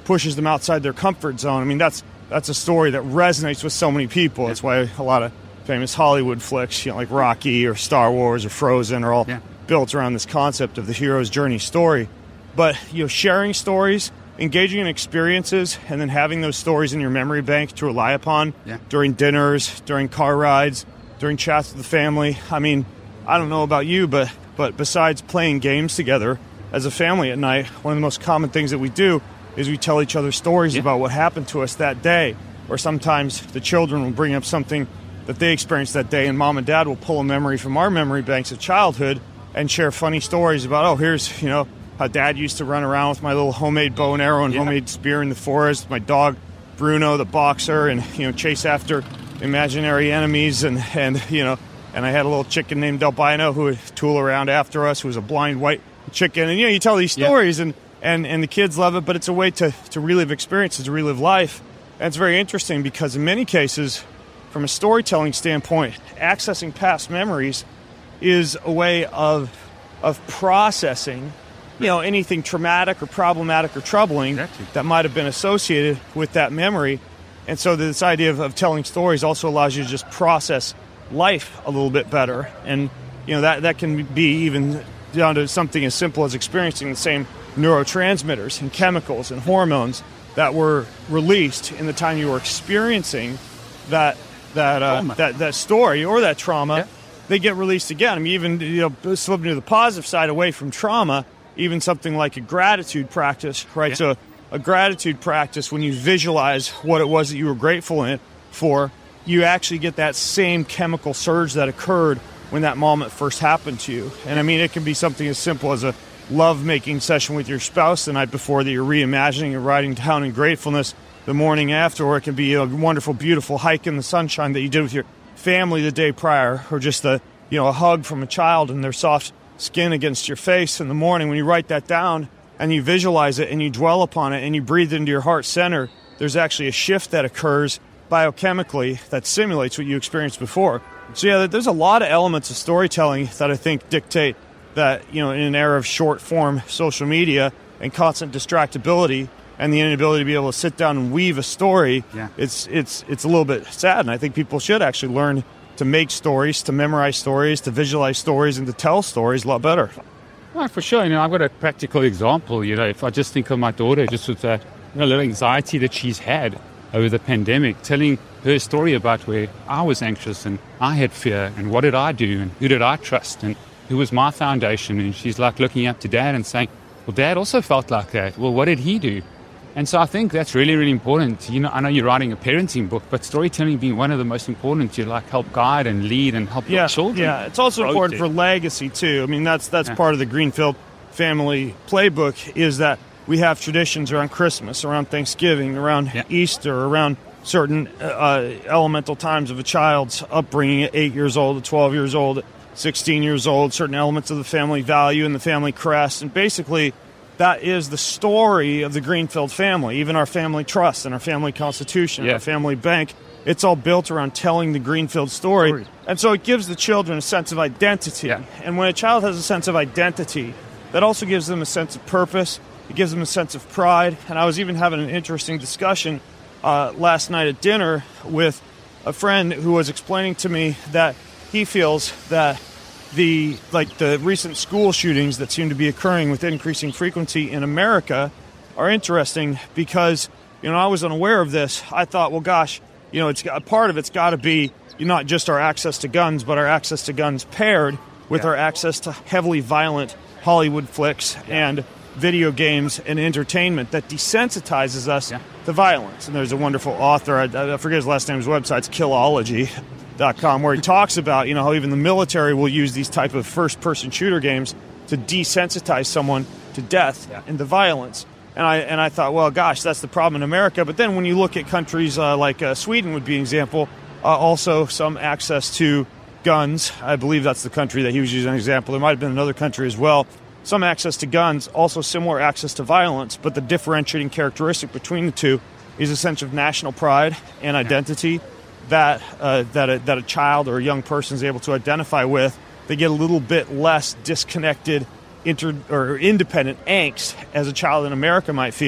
pushes them outside their comfort zone. I mean, that's that's a story that resonates with so many people. That's why a lot of famous Hollywood flicks, you know, like Rocky or Star Wars or Frozen, are all yeah. built around this concept of the hero's journey story. But, you know, sharing stories, engaging in experiences, and then having those stories in your memory bank to rely upon yeah. during dinners, during car rides, during chats with the family. I mean, I don't know about you, but but besides playing games together as a family at night, one of the most common things that we do is we tell each other stories yeah. about what happened to us that day. Or sometimes the children will bring up something that they experienced that day, and mom and dad will pull a memory from our memory banks of childhood and share funny stories about, oh, here's, you know, how dad used to run around with my little homemade bow and arrow and yeah. homemade spear in the forest, my dog Bruno, the boxer, and, you know, chase after imaginary enemies, and, and you know, and I had a little chicken named Albino who would tool around after us, who was a blind white chicken. And, you know, you tell these stories, yeah. and, and, and the kids love it, but it's a way to, to relive experiences, to relive life. And it's very interesting because in many cases, from a storytelling standpoint, accessing past memories is a way of of processing, you know, anything traumatic or problematic or troubling exactly. that might have been associated with that memory. And so this idea of, of telling stories also allows you to just process life a little bit better. And, you know, that, that can be even down to something as simple as experiencing the same neurotransmitters and chemicals and hormones that were released in the time you were experiencing that that uh, that that story or that trauma. Yeah. They get released again. I mean, even, you know, slipping to the positive side away from trauma, even something like a gratitude practice, right? Yeah. So a gratitude practice, when you visualize what it was that you were grateful in, for, you actually get that same chemical surge that occurred when that moment first happened to you. And I mean, it can be something as simple as a love-making session with your spouse the night before that you're reimagining and writing down in gratefulness the morning after, or it can be a wonderful, beautiful hike in the sunshine that you did with your family the day prior, or just a, you know, a hug from a child and their soft skin against your face in the morning. When you write that down and you visualize it and you dwell upon it and you breathe into your heart center, there's actually a shift that occurs biochemically that simulates what you experienced before. So yeah, there's a lot of elements of storytelling that I think dictate that, you know, in an era of short form social media and constant distractibility and the inability to be able to sit down and weave a story, yeah. it's it's it's a little bit sad. And I think people should actually learn to make stories, to memorize stories, to visualize stories, and to tell stories a lot better. Well, for sure. You know, I've got a practical example. You know, if I just think of my daughter, just with that, you know, little anxiety that she's had over the pandemic, telling her story about where I was anxious and I had fear and what did I do and who did I trust and who was my foundation. And she's like looking up to Dad and saying, well, Dad also felt like that. Well, what did he do? And so I think that's really, really important. You know, I know you're writing a parenting book, but storytelling being one of the most important to like help guide and lead and help yeah, your children. Yeah, it's also important for legacy too. I mean, that's that's yeah. part of the Greenfield family playbook, is that we have traditions around Christmas, around Thanksgiving, around yeah. Easter, around certain uh, elemental times of a child's upbringing at eight years old, at twelve years old, at sixteen years old, certain elements of the family value and the family crest. And basically, that is the story of the Greenfield family, even our family trust and our family constitution, yeah. our family bank. It's all built around telling the Greenfield story. story. And so it gives the children a sense of identity. Yeah. And when a child has a sense of identity, that also gives them a sense of purpose. It gives them a sense of pride. And I was even having an interesting discussion uh, last night at dinner with a friend who was explaining to me that he feels that the like the recent school shootings that seem to be occurring with increasing frequency in America are interesting because, you know, I was unaware of this. I thought, well, gosh, you know, it's a part of it's got to be not just our access to guns, but our access to guns paired with yeah. our access to heavily violent Hollywood flicks yeah. and video games and entertainment that desensitizes us yeah. to violence. And there's a wonderful author, I, I forget his last name, his website's Killology dot com, where he talks about, you know, how even the military will use these type of first-person shooter games to desensitize someone to death yeah. and to violence. And I and I thought, well, gosh, that's the problem in America. But then when you look at countries uh, like uh, Sweden would be an example, uh, also some access to guns. I believe that's the country that he was using as an example. There might have been another country as well. Some access to guns, also similar access to violence. But the differentiating characteristic between the two is a sense of national pride and identity that uh, that a, that a child or a young person is able to identify with. They get a little bit less disconnected, inter or independent angst as a child in America might feel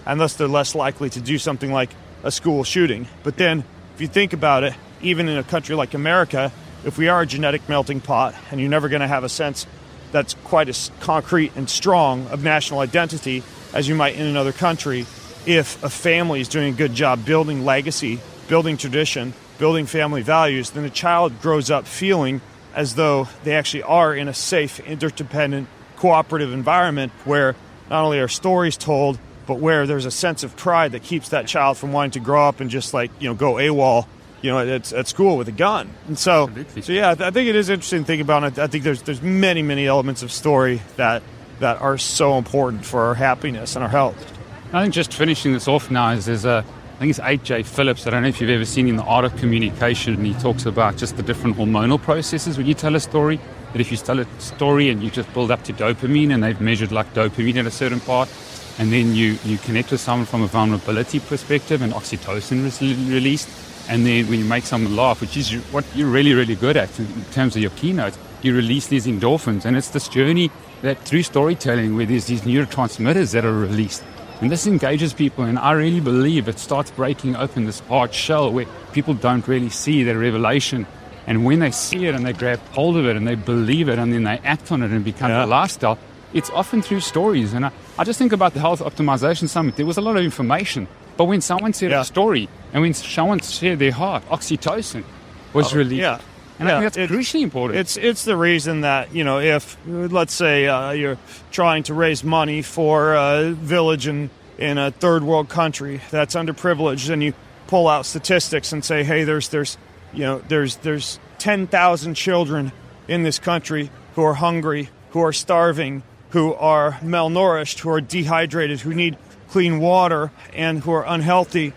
and thus they're less likely to do something like a school shooting. But then, if you think about it, even in a country like America, if we are a genetic melting pot, and you're never going to have a sense that's quite as concrete and strong of national identity as you might in another country, if a family is doing a good job building legacy, building tradition, building family values, then the child grows up feeling as though they actually are in a safe, interdependent, cooperative environment where not only are stories told, but where there's a sense of pride that keeps that child from wanting to grow up and just like, you know, go AWOL, you know, at, at school with a gun. And so, so yeah, I think it is interesting to think about it. I think there's there's many, many elements of story that that are so important for our happiness and our health. I think just finishing this off now is there's a, I think it's H J Phillips. I don't know if you've ever seen in The Art of Communication, and he talks about just the different hormonal processes when you tell a story. That if you tell a story and you just build up to dopamine, and they've measured like dopamine at a certain part, and then you, you connect with someone from a vulnerability perspective and oxytocin is released, and then when you make someone laugh, which is what you're really, really good at in terms of your keynote, you release these endorphins, and it's this journey that through storytelling where there's these neurotransmitters that are released. And this engages people, and I really believe it starts breaking open this hard shell where people don't really see their revelation. And when they see it and they grab hold of it and they believe it and then they act on it and become yeah. a lifestyle, it's often through stories. And I, I just think about the Health Optimization Summit. There was a lot of information. But when someone said yeah. a story and when someone shared their heart, oxytocin was oh, released. Yeah. And yeah, I think that's it, crucially important. It's it's the reason that, you know, if, let's say, uh, you're trying to raise money for a village in, in a third world country that's underprivileged, and you pull out statistics and say, hey, there's, there's you know, there's, there's ten thousand children in this country who are hungry, who are starving, who are malnourished, who are dehydrated, who need clean water, and who are unhealthy.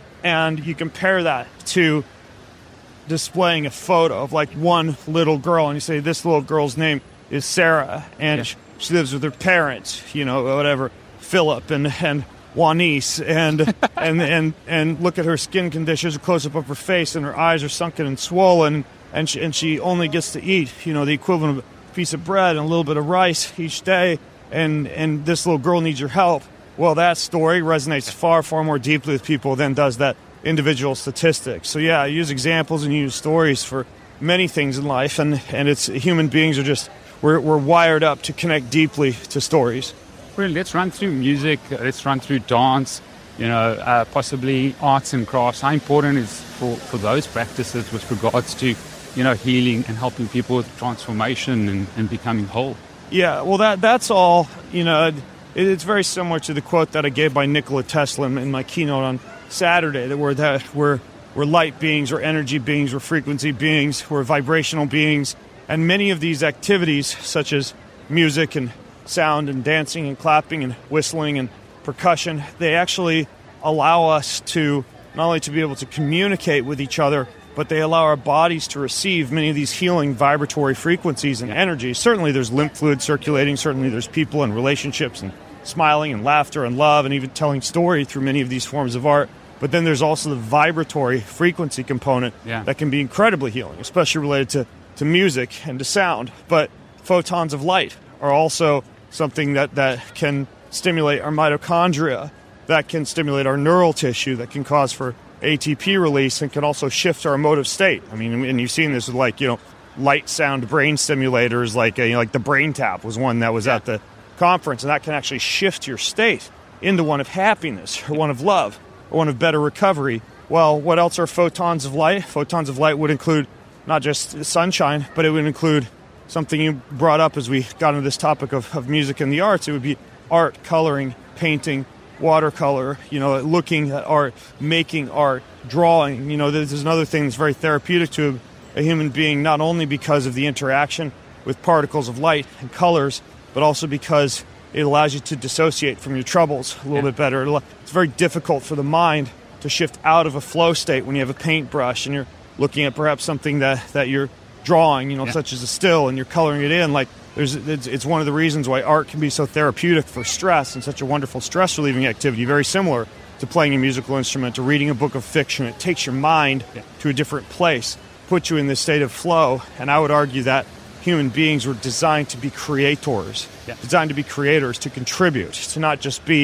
And you compare that to displaying a photo of like one little girl, and you say this little girl's name is Sarah, and yeah. she lives with her parents, you know, whatever, Philip and and Juanice, and and and and look at her skin conditions, a close up of her face, and her eyes are sunken and swollen, and she, and she only gets to eat, you know, the equivalent of a piece of bread and a little bit of rice each day, and and this little girl needs your help. Well, that story resonates far, far more deeply with people than does that individual statistics. So yeah, I use examples and use stories for many things in life, and, and it's human beings are just, we're, we're wired up to connect deeply to stories. Well, let's run through music, let's run through dance, you know, uh, possibly arts and crafts. How important is for, for those practices with regards to, you know, healing and helping people with transformation and, and becoming whole? Yeah, well, that that's all, you know, it, it's very similar to the quote that I gave by Nikola Tesla in my keynote on Saturday, that we're, that we're, we're light beings, we're energy beings, we're frequency beings, we're vibrational beings. And many of these activities, such as music and sound and dancing and clapping and whistling and percussion, they actually allow us to not only to be able to communicate with each other, but they allow our bodies to receive many of these healing vibratory frequencies and energies. Certainly there's lymph fluid circulating, certainly there's people and relationships and smiling and laughter and love and even telling story through many of these forms of art. But then there's also the vibratory frequency component yeah. that can be incredibly healing, especially related to, to music and to sound. But photons of light are also something that, that can stimulate our mitochondria, that can stimulate our neural tissue, that can cause for A T P release, and can also shift our emotive state. I mean, and you've seen this with, like, you know, light sound brain stimulators, like, you know, like the Brain Tap was one that was yeah. at the conference, and that can actually shift your state into one of happiness or one of love or one of better recovery. Well, what else are photons of light? Photons of light would include not just sunshine, but it would include something you brought up as we got into this topic of, of music and the arts. It would be art, coloring, painting, watercolor, you know, looking at art, making art, drawing. You know, there's another thing that's very therapeutic to a human being, not only because of the interaction with particles of light and colors, but also because it allows you to dissociate from your troubles a little yeah. bit better. It's very difficult for the mind to shift out of a flow state when you have a paintbrush and you're looking at perhaps something that, that you're drawing, you know, yeah. such as a still, and you're coloring it in. Like, there's, it's, it's one of the reasons why art can be so therapeutic for stress and such a wonderful stress-relieving activity, very similar to playing a musical instrument or reading a book of fiction. It takes your mind yeah. to a different place, puts you in this state of flow, and I would argue that human beings were designed to be creators, yeah. designed to be creators, to contribute, to not just be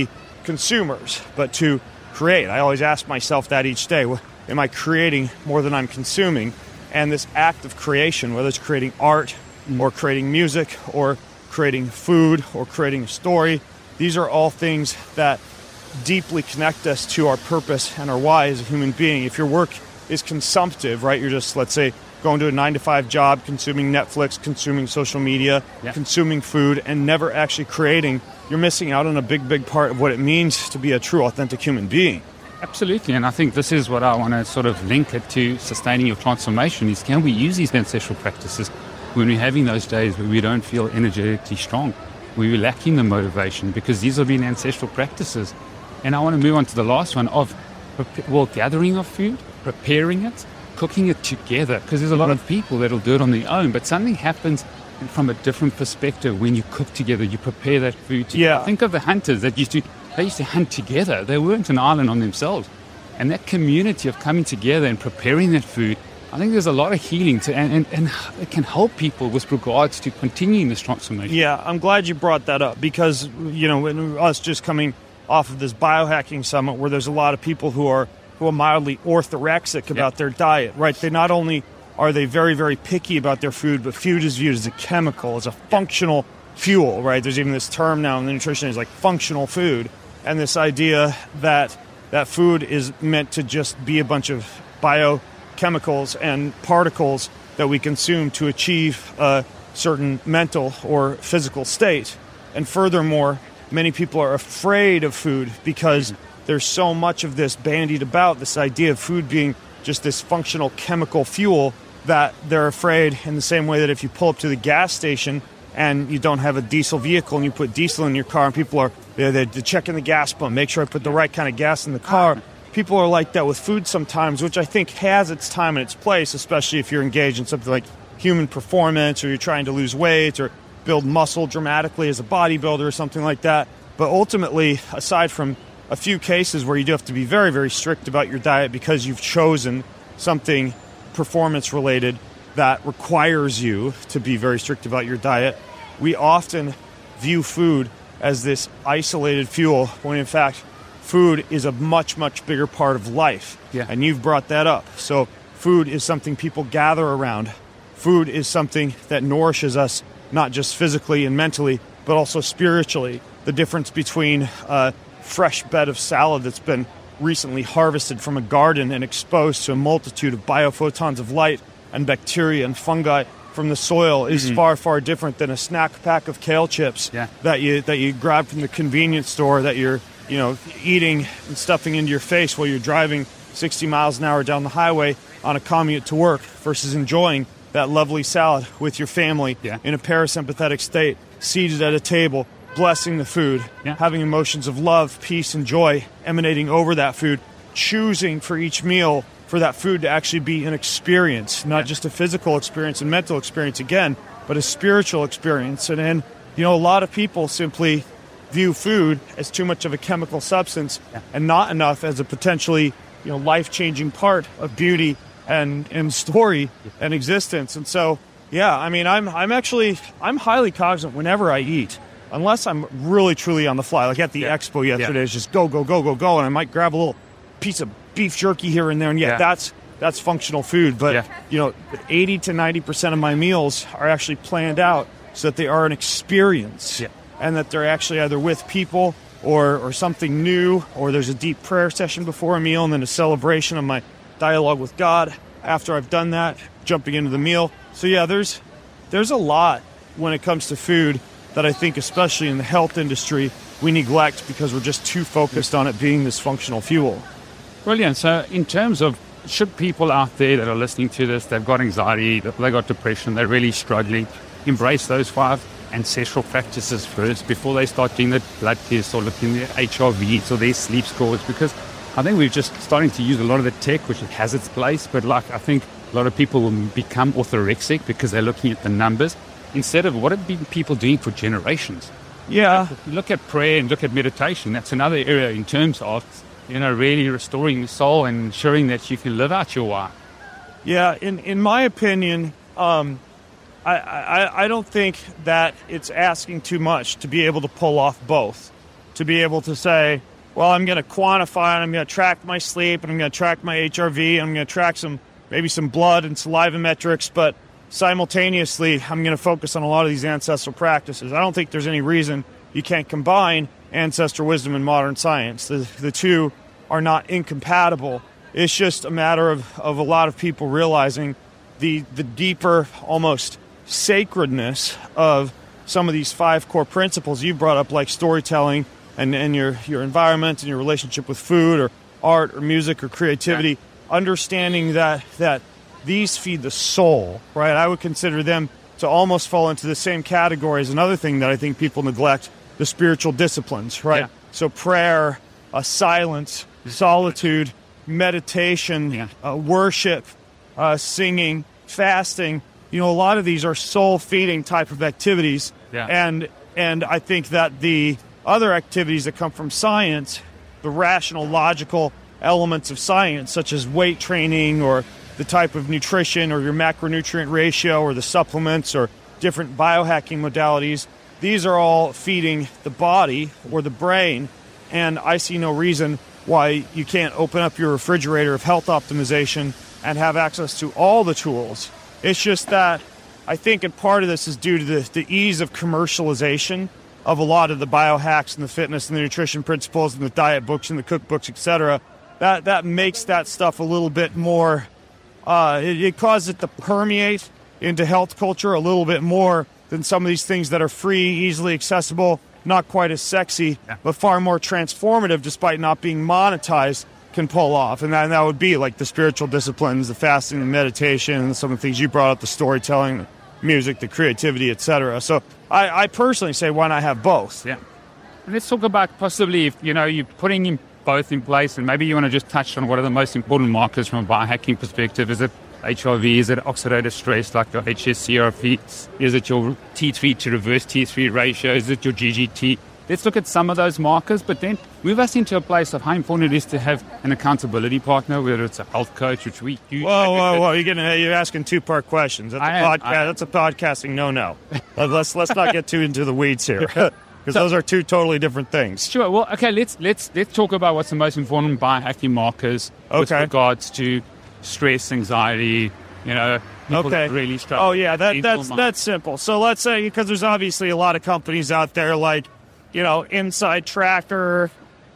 consumers, but to create. I always ask myself that each day. Am I creating more than I'm consuming? And this act of creation, whether it's creating art or creating music or creating food or creating a story, these are all things that deeply connect us to our purpose and our why as a human being. If your work is consumptive, right, you're just, let's say, going to a nine to five job, consuming Netflix, consuming social media, yeah. consuming food, and never actually creating, you're missing out on a big, big part of what it means to be a true, authentic human being. Absolutely, and I think this is what I want to sort of link it to sustaining your transformation is, can we use these ancestral practices when we're having those days where we don't feel energetically strong, where we're lacking the motivation, because these have been ancestral practices. And I want to move on to the last one of, well, gathering of food, preparing it, cooking it together, because there's a lot of people that'll do it on their own, but something happens from a different perspective when you cook together, you prepare that food together. Yeah. Think of the hunters that used to, they used to hunt together. They weren't an island on themselves. And that community of coming together and preparing that food, I think there's a lot of healing to, and, and, and it can help people with regards to continuing this transformation. Yeah, I'm glad you brought that up because, you know, when us just coming off of this biohacking summit where there's a lot of people who are who are mildly orthorexic about yep. their diet, right? They not only are they very, very picky about their food, but food is viewed as a chemical, as a functional fuel, right? There's even this term now in the nutrition is like functional food, and this idea that that food is meant to just be a bunch of biochemicals and particles that we consume to achieve a certain mental or physical state. And furthermore, many people are afraid of food because there's so much of this bandied about, this idea of food being just this functional chemical fuel, that they're afraid in the same way that if you pull up to the gas station and you don't have a diesel vehicle and you put diesel in your car and people are they're, they're checking the gas pump, make sure I put the right kind of gas in the car. People are like that with food sometimes, which I think has its time and its place, especially if you're engaged in something like human performance or you're trying to lose weight or build muscle dramatically as a bodybuilder or something like that. But ultimately, aside from a few cases where you do have to be very, very strict about your diet because you've chosen something performance-related that requires you to be very strict about your diet, we often view food as this isolated fuel when, in fact, food is a much, much bigger part of life. Yeah. And you've brought that up. So food is something people gather around. Food is something that nourishes us, not just physically and mentally, but also spiritually. The difference between a fresh bed of salad that's been recently harvested from a garden and exposed to a multitude of biophotons of light and bacteria and fungi from the soil is mm-hmm. far, far different than a snack pack of kale chips yeah. that you that you grab from the convenience store that you're you know eating and stuffing into your face while you're driving sixty miles an hour down the highway on a commute to work versus enjoying that lovely salad with your family yeah. in a parasympathetic state, seated at a table, blessing the food, yeah. having emotions of love, peace, and joy emanating over that food, choosing for each meal for that food to actually be an experience, not yeah. just a physical experience and mental experience again, but a spiritual experience. And then, you know, a lot of people simply view food as too much of a chemical substance yeah. and not enough as a potentially, you know, life-changing part of beauty and, and story yeah. and existence. And so, yeah, I mean, I'm I'm actually, I'm highly cognizant whenever I eat, unless I'm really, truly on the fly. Like at the yeah. expo yesterday, yeah. it's just go, go, go, go, go, and I might grab a little piece of beef jerky here and there, and yeah, yeah. that's that's functional food. But, yeah. you know, eighty to ninety percent of my meals are actually planned out so that they are an experience yeah. and that they're actually either with people or, or something new, or there's a deep prayer session before a meal and then a celebration of my dialogue with God after I've done that, jumping into the meal. So, yeah, there's there's a lot when it comes to food that I think, especially in the health industry, we neglect because we're just too focused on it being this functional fuel. Brilliant. So in terms of, should people out there that are listening to this, they've got anxiety, they've got depression, they're really struggling, embrace those five ancestral practices first before they start doing the blood tests or looking at their H R Vs or their sleep scores, because I think we're just starting to use a lot of the tech, which has its place, but like I think a lot of people will become orthorexic because they're looking at the numbers instead of what have been people doing for generations. Yeah. If you look at prayer and look at meditation, that's another area in terms of, you know, really restoring the soul and ensuring that you can live out your why. Yeah, in, in my opinion, um, I, I, I don't think that it's asking too much to be able to pull off both. To be able to say, well, I'm going to quantify it, I'm going to track my sleep, and I'm going to track my H R V, and I'm going to track some maybe some blood and saliva metrics, but simultaneously, I'm going to focus on a lot of these ancestral practices. I don't think there's any reason you can't combine ancestral wisdom and modern science. The, the two are not incompatible. It's just a matter of, of a lot of people realizing the the deeper, almost sacredness of some of these five core principles you brought up, like storytelling and, and your, your environment and your relationship with food or art or music or creativity. Yeah. Understanding that that these feed the soul, right? I would consider them to almost fall into the same category as another thing that I think people neglect, the spiritual disciplines, right? Yeah. So prayer, uh, silence, solitude, meditation, yeah. uh, worship, uh, singing, fasting. You know, a lot of these are soul-feeding type of activities. Yeah. And and I think that the other activities that come from science, the rational, logical elements of science, such as weight training or the type of nutrition or your macronutrient ratio or the supplements or different biohacking modalities, these are all feeding the body or the brain. And I see no reason why you can't open up your refrigerator of health optimization and have access to all the tools. It's just that I think, and part of this is due to the, the ease of commercialization of a lot of the biohacks and the fitness and the nutrition principles and the diet books and the cookbooks, et cetera. That that makes that stuff a little bit more, uh, it, it causes it to permeate into health culture a little bit more than some of these things that are free, easily accessible, not quite as sexy, yeah. but far more transformative despite not being monetized, can pull off. And that, and that would be like the spiritual disciplines, the fasting, the meditation, and some of the things you brought up, the storytelling, the music, the creativity, et cetera. So I, I personally say, why not have both? Yeah. Let's talk about possibly, if, you know, you're putting in both in place, and maybe you want to just touch on what are the most important markers from a biohacking perspective. Is it H R V? Is it oxidative stress like your H S C R P? Is it your T three to reverse T three ratio? Is it your G G T? Let's look at some of those markers, but then move us into a place of how important it is to have an accountability partner, whether it's a health coach, which we use. Whoa, whoa, whoa! You're getting you're asking two part questions. That's a I, podcast. I, that's a podcasting no no. let's let's not get too into the weeds here, because so, those are two totally different things. Sure. Well, okay. Let's let's let's talk about what's the most important biohacking markers okay. with regards to stress, anxiety. You know, people okay. that really struggle. Oh yeah, that that's that's simple. So let's say, because there's obviously a lot of companies out there like, you know, Inside Tracker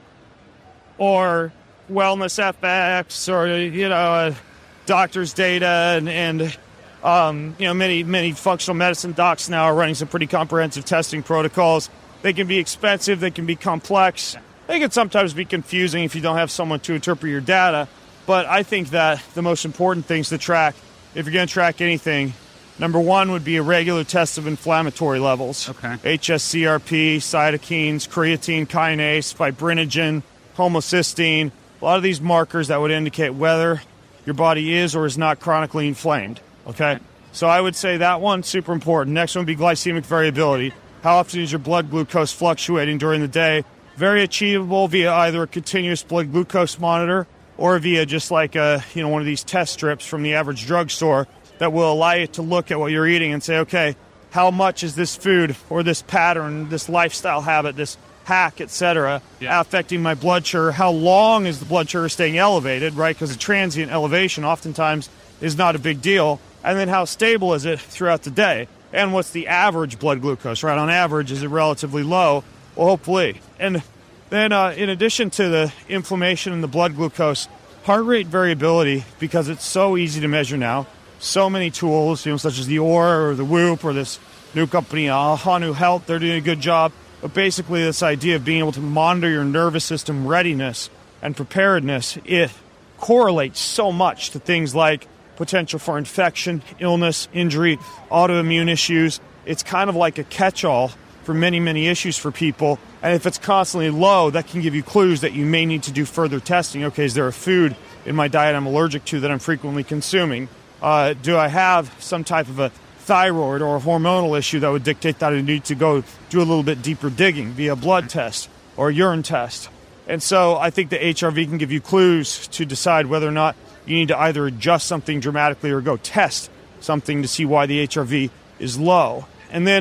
or Wellness F X or, you know, uh, Doctor's Data and, and um, you know, many, many functional medicine docs now are running some pretty comprehensive testing protocols. They can be expensive. They can be complex. They can sometimes be confusing if you don't have someone to interpret your data. But I think that the most important things to track, if you're going to track anything, number one would be a regular test of inflammatory levels. Okay. H S C R P, cytokines, creatine kinase, fibrinogen, homocysteine. A lot of these markers that would indicate whether your body is or is not chronically inflamed. Okay? okay. So I would say that one's super important. Next one would be glycemic variability. How often is your blood glucose fluctuating during the day? Very achievable via either a continuous blood glucose monitor or via just like a, you know, one of these test strips from the average drugstore that will allow you to look at what you're eating and say, okay, how much is this food or this pattern, this lifestyle habit, this hack, et cetera, yeah. affecting my blood sugar? How long is the blood sugar staying elevated, right? Because the transient elevation oftentimes is not a big deal. And then how stable is it throughout the day? And what's the average blood glucose, right? On average, is it relatively low? Well, hopefully. And then uh, in addition to the inflammation and the blood glucose, heart rate variability, because it's so easy to measure now. So many tools, you know, such as the Oura or the Whoop or this new company, uh, Hanu Health, they're doing a good job. But basically this idea of being able to monitor your nervous system readiness and preparedness, it correlates so much to things like potential for infection, illness, injury, autoimmune issues. It's kind of like a catch-all for many, many issues for people. And if it's constantly low, that can give you clues that you may need to do further testing. Okay, is there a food in my diet I'm allergic to that I'm frequently consuming? Uh, do I have some type of a thyroid or a hormonal issue that would dictate that I need to go do a little bit deeper digging via a blood test or a urine test? And so I think the H R V can give you clues to decide whether or not you need to either adjust something dramatically or go test something to see why the H R V is low. And then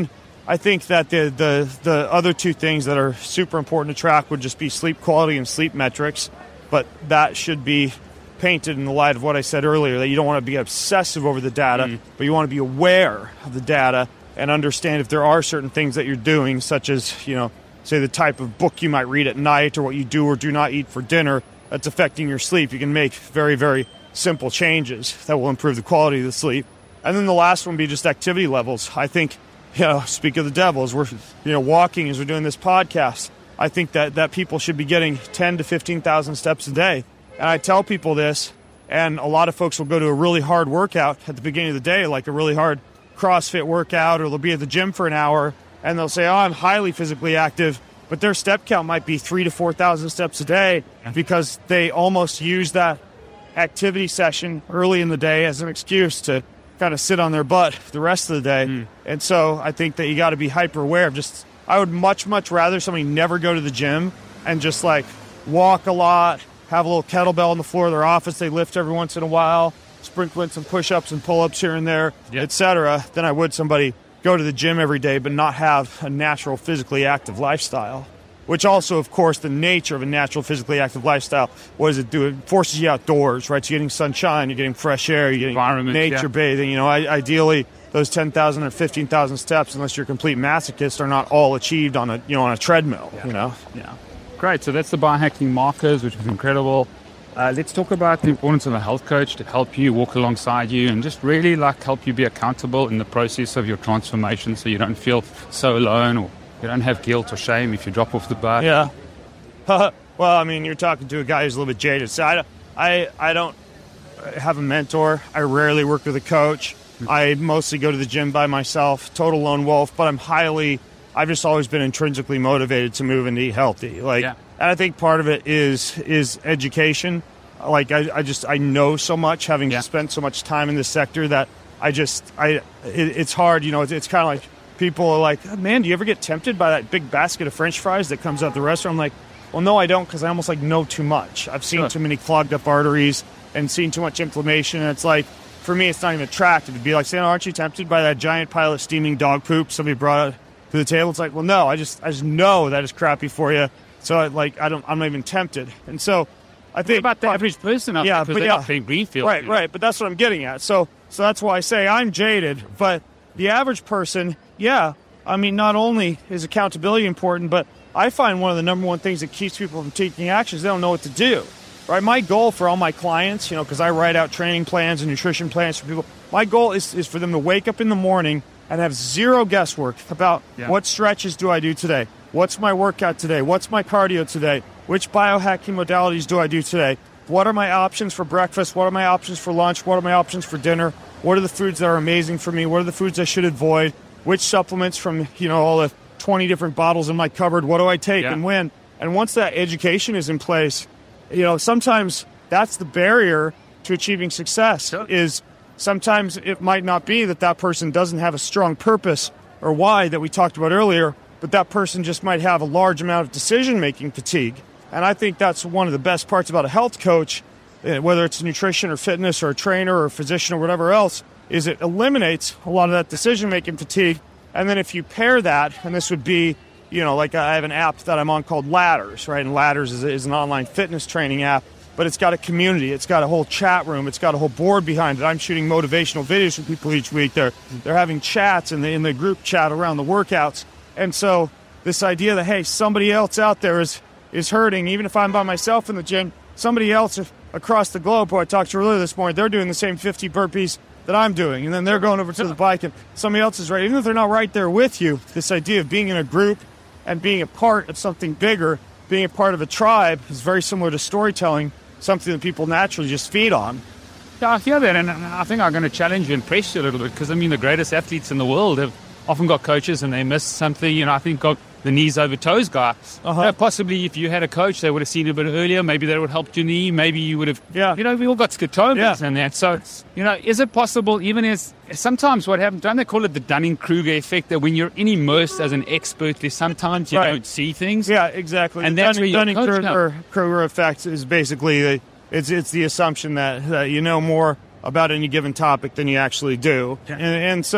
I think that the, the, the other two things that are super important to track would just be sleep quality and sleep metrics. But that should be painted in the light of what I said earlier, that you don't want to be obsessive over the data, mm. but you want to be aware of the data and understand if there are certain things that you're doing, such as, you know, say the type of book you might read at night or what you do or do not eat for dinner that's affecting your sleep. You can make very, very simple changes that will improve the quality of the sleep. And then the last one would be just activity levels. I think, you know, speak of the devil, as we're, you know, walking, as we're doing this podcast, I think that, that people should be getting ten to fifteen thousand steps a day. And I tell people this, and a lot of folks will go to a really hard workout at the beginning of the day, like a really hard CrossFit workout, or they'll be at the gym for an hour, and they'll say, oh, I'm highly physically active, but their step count might be three to four thousand steps a day because they almost use that activity session early in the day as an excuse to kind of sit on their butt the rest of the day. Mm. And so I think that you got to be hyper aware of just, I would much, much rather somebody never go to the gym and just like walk a lot, have a little kettlebell on the floor of their office they lift every once in a while, sprinkle in some push-ups and pull-ups here and there, yep. et cetera, than I would somebody go to the gym every day but not have a natural physically active lifestyle. Which also, of course, the nature of a natural physically active lifestyle, what does it do? It forces you outdoors, right? So you're getting sunshine, you're getting fresh air, you're getting nature yeah. bathing. You know, I, ideally, those ten thousand or fifteen thousand steps, unless you're a complete masochist, are not all achieved on a, you know, on a treadmill, yeah. you know? Yeah. Great. So that's the biohacking markers, which is incredible. Uh, let's talk about the importance of a health coach to help you, walk alongside you, and just really like help you be accountable in the process of your transformation so you don't feel so alone or you don't have guilt or shame if you drop off the bike. Yeah. Well, I mean, you're talking to a guy who's a little bit jaded. So I, I, I don't have a mentor. I rarely work with a coach. Mm-hmm. I mostly go to the gym by myself, total lone wolf, but I'm highly, I've just always been intrinsically motivated to move and eat healthy. Like, yeah. And I think part of it is is education. Like, I, I just, I know so much, having yeah. spent so much time in this sector, that I just, I, it, it's hard, you know, it's, it's kind of like, people are like, oh, man, do you ever get tempted by that big basket of French fries that comes out the restaurant? I'm like, well, no, I don't, because I almost like know too much. I've seen sure. too many clogged up arteries and seen too much inflammation. And it's like, for me, it's not even attractive. It'd be like saying, oh, aren't you tempted by that giant pile of steaming dog poop somebody brought to the table? It's like, well, no, I just I just know that is crappy for you. So I, like, I don't, I'm not even tempted. And so I think what about the average person, yeah, but yeah, greenfield, right, right. But that's what I'm getting at. So, so that's why I say I'm jaded. But the average person, yeah, I mean, not only is accountability important, but I find one of the number one things that keeps people from taking action is they don't know what to do, right? My goal for all my clients, you know, because I write out training plans and nutrition plans for people, my goal is, is for them to wake up in the morning and have zero guesswork about yeah. what stretches do I do today? What's my workout today? What's my cardio today? Which biohacking modalities do I do today? What are my options for breakfast? What are my options for lunch? What are my options for dinner? What are the foods that are amazing for me? What are the foods I should avoid? Which supplements from, you know, all the twenty different bottles in my cupboard, what do I take yeah. and when? And once that education is in place, you know, sometimes that's the barrier to achieving success sure. is sometimes it might not be that that person doesn't have a strong purpose or why that we talked about earlier, but that person just might have a large amount of decision-making fatigue. And I think that's one of the best parts about a health coach, whether it's nutrition or fitness or a trainer or a physician or whatever else, is it eliminates a lot of that decision-making fatigue. And then if you pair that, and this would be, you know, like I have an app that I'm on called Ladders, right? And Ladders is, is an online fitness training app, but it's got a community. It's got a whole chat room. It's got a whole board behind it. I'm shooting motivational videos for people each week. They're, they're having chats in the, in the group chat around the workouts. And so this idea that, hey, somebody else out there is, is hurting, even if I'm by myself in the gym, somebody else across the globe who I talked to earlier this morning, they're doing the same fifty burpees that I'm doing, and then they're going over to the bike and somebody else is right. Even if they're not right there with you, this idea of being in a group and being a part of something bigger, being a part of a tribe is very similar to storytelling, something that people naturally just feed on. Yeah, I hear that, and I think I'm going to challenge you and press you a little bit, because I mean the greatest athletes in the world have often got coaches and they miss something. You know, I think got the knees over toes guy. Uh-huh. Uh, possibly if you had a coach, they would have seen it a bit earlier. Maybe that would have helped your knee. Maybe you would have, yeah. you know, we all got scotomas yeah. and that. So, you know, is it possible, even as sometimes what happens, don't they call it the Dunning-Kruger effect, that when you're in immersed as an expert, there's sometimes you right. don't see things? Yeah, exactly. And the that's Dunning, where your Dunning-Kruger effect is basically, the, it's it's the assumption that, that you know more about any given topic than you actually do. Yeah. And, and so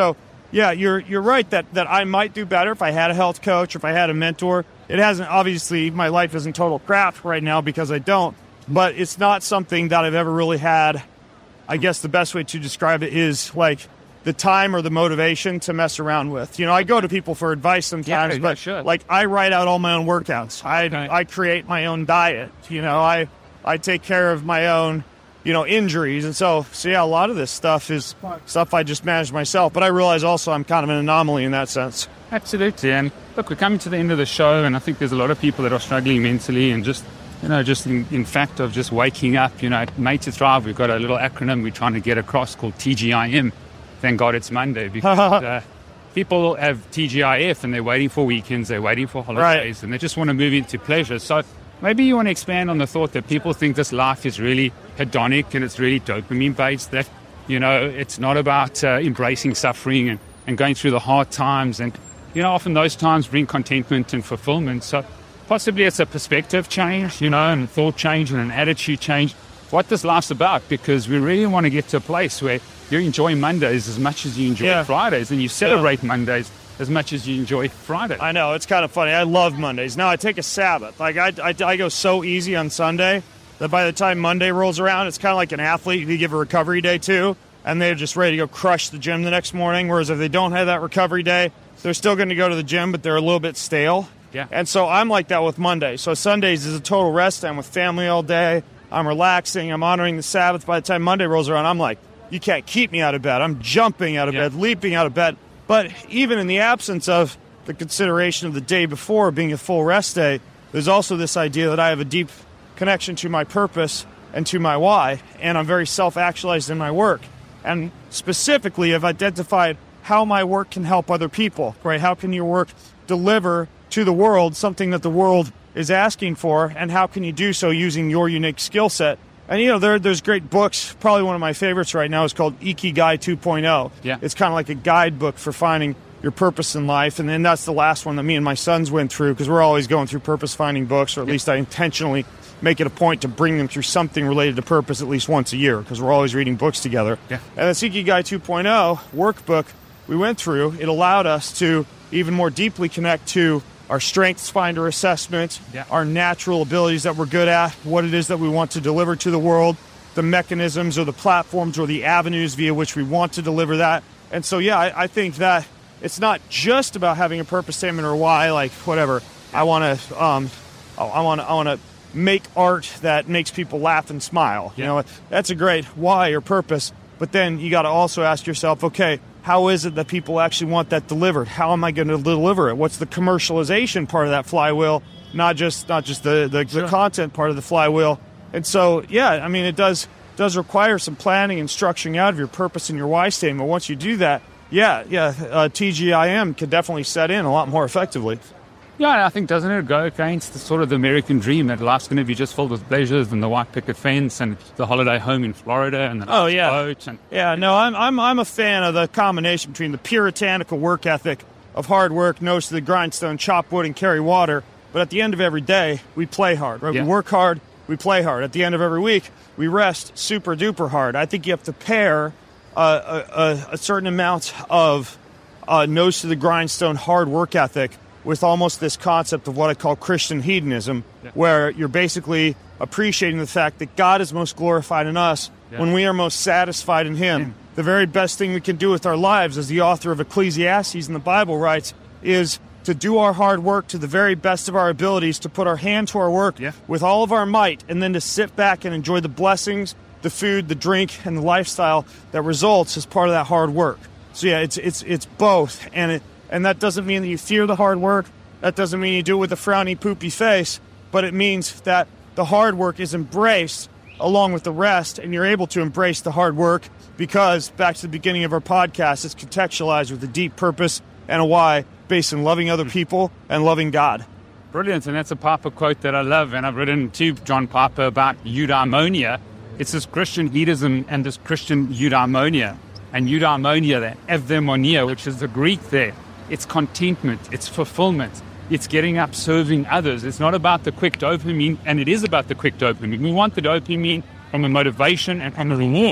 yeah, you're you're right that, that I might do better if I had a health coach or if I had a mentor. It hasn't, obviously, my life isn't total crap right now because I don't, but it's not something that I've ever really had. I guess the best way to describe it is like the time or the motivation to mess around with. You know, I go to people for advice sometimes, yeah, but sure. like I write out all my own workouts. I Okay. I create my own diet. You know, I I take care of my own, you know, injuries. And so, so yeah, a lot of this stuff is stuff I just manage myself. But I realize also I'm kind of an anomaly in that sense. Absolutely. And look, we're coming to the end of the show, and I think there's a lot of people that are struggling mentally and just, you know, just in, in fact of just waking up. You know, at Made to Thrive, we've got a little acronym we're trying to get across called T G I M. Thank God it's Monday, because uh, people have T G I F and they're waiting for weekends, they're waiting for holidays, Right. and they just want to move into pleasure. So maybe you want to expand on the thought that people think this life is really hedonic and it's really dopamine based, that, you know, it's not about uh, embracing suffering and, and going through the hard times. And, you know, often those times bring contentment and fulfillment. So possibly it's a perspective change, you know, and a thought change and an attitude change. What this life's about, because we really want to get to a place where you enjoy Mondays as much as you enjoy Yeah. Fridays, and you celebrate Mondays as much as you enjoy Friday. I know, it's kind of funny. I love Mondays. Now I take a Sabbath. Like I, I, I go so easy on Sunday that by the time Monday rolls around, it's kind of like an athlete. You give a recovery day too, and they're just ready to go crush the gym the next morning. Whereas if they don't have that recovery day, they're still going to go to the gym, but they're a little bit stale. Yeah. And so I'm like that with Monday. So Sundays is a total rest. I'm with family all day. I'm relaxing. I'm honoring the Sabbath. By the time Monday rolls around, I'm like, you can't keep me out of bed. I'm jumping out of Yeah. bed, leaping out of bed. But even in the absence of the consideration of the day before being a full rest day, there's also this idea that I have a deep connection to my purpose and to my why, and I'm very self-actualized in my work. And specifically, I've identified how my work can help other people, right? How can your work deliver to the world something that the world is asking for, and how can you do so using your unique skill set? And, you know, there, there's great books. Probably one of my favorites right now is called Ikigai two point oh. Yeah. It's kind of like a guidebook for finding your purpose in life. And then that's the last one that me and my sons went through, because we're always going through purpose-finding books, or at least I intentionally make it a point to bring them through something related to purpose at least once a year, because we're always reading books together. Yeah. And the Ikigai two point oh workbook we went through, it allowed us to even more deeply connect to our Strengths Finder assessment, Yeah. our natural abilities that we're good at, what it is that we want to deliver to the world, the mechanisms or the platforms or the avenues via which we want to deliver that. And so, yeah, I, I think that it's not just about having a purpose statement or why, like whatever. I want to, um, I want to, I want to make art that makes people laugh and smile. You Yeah. know, that's a great why or purpose. But then you got to also ask yourself, okay, how is it that people actually want that delivered? How am I going to deliver it? What's the commercialization part of that flywheel? Not just not just the, the, Sure. the content part of the flywheel. And so, yeah, I mean, it does does require some planning and structuring out of your purpose and your why statement. Once you do that, yeah, yeah, uh, T G I M can definitely set in a lot more effectively. Yeah, and I think, doesn't it go against the sort of the American dream that life's going to be just filled with pleasures and the white picket fence and the holiday home in Florida and the Oh, yeah. boat and Yeah, no, I'm I'm I'm a fan of the combination between the puritanical work ethic of hard work, nose to the grindstone, chop wood and carry water. But at the end of every day, we play hard, right? Yeah. We work hard, we play hard. At the end of every week, we rest super duper hard. I think you have to pair uh, a, a, a certain amount of uh, nose to the grindstone hard work ethic with almost this concept of what I call Christian hedonism, Yeah. where you're basically appreciating the fact that God is most glorified in us Yeah. when we are most satisfied in Him. Yeah. The very best thing we can do with our lives, as the author of Ecclesiastes in the Bible writes, is to do our hard work to the very best of our abilities, to put our hand to our work Yeah. with all of our might, and then to sit back and enjoy the blessings, the food, the drink, and the lifestyle that results as part of that hard work. So yeah, it's it's it's both, and it and that doesn't mean that you fear the hard work. That doesn't mean you do it with a frowny, poopy face, but it means that the hard work is embraced along with the rest, and you're able to embrace the hard work because, back to the beginning of our podcast, it's contextualized with a deep purpose and a why based in loving other people and loving God. brilliant. And that's a Piper quote that I love. And I've written to John Piper about eudaimonia. It's this Christian hedonism and this Christian eudaimonia. And eudaimonia, the evdaimonia, which is the Greek there, it's contentment, it's fulfillment, it's getting up serving others. It's not about the quick dopamine, and it is about the quick dopamine. We want the dopamine from a motivation and from a reward.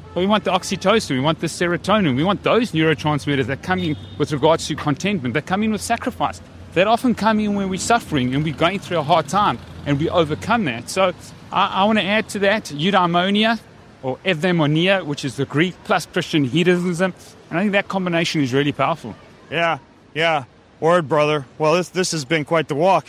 But we want the oxytocin, we want the serotonin, we want those neurotransmitters that come in with regards to contentment, that come in with sacrifice, that often come in when we're suffering and we're going through a hard time and we overcome that. So I, I want to add to that eudaimonia or evdaimonia, which is the Greek, plus Christian hedonism. And I think that combination is really powerful. Yeah, yeah. Word, brother. Well, this this has been quite the walk.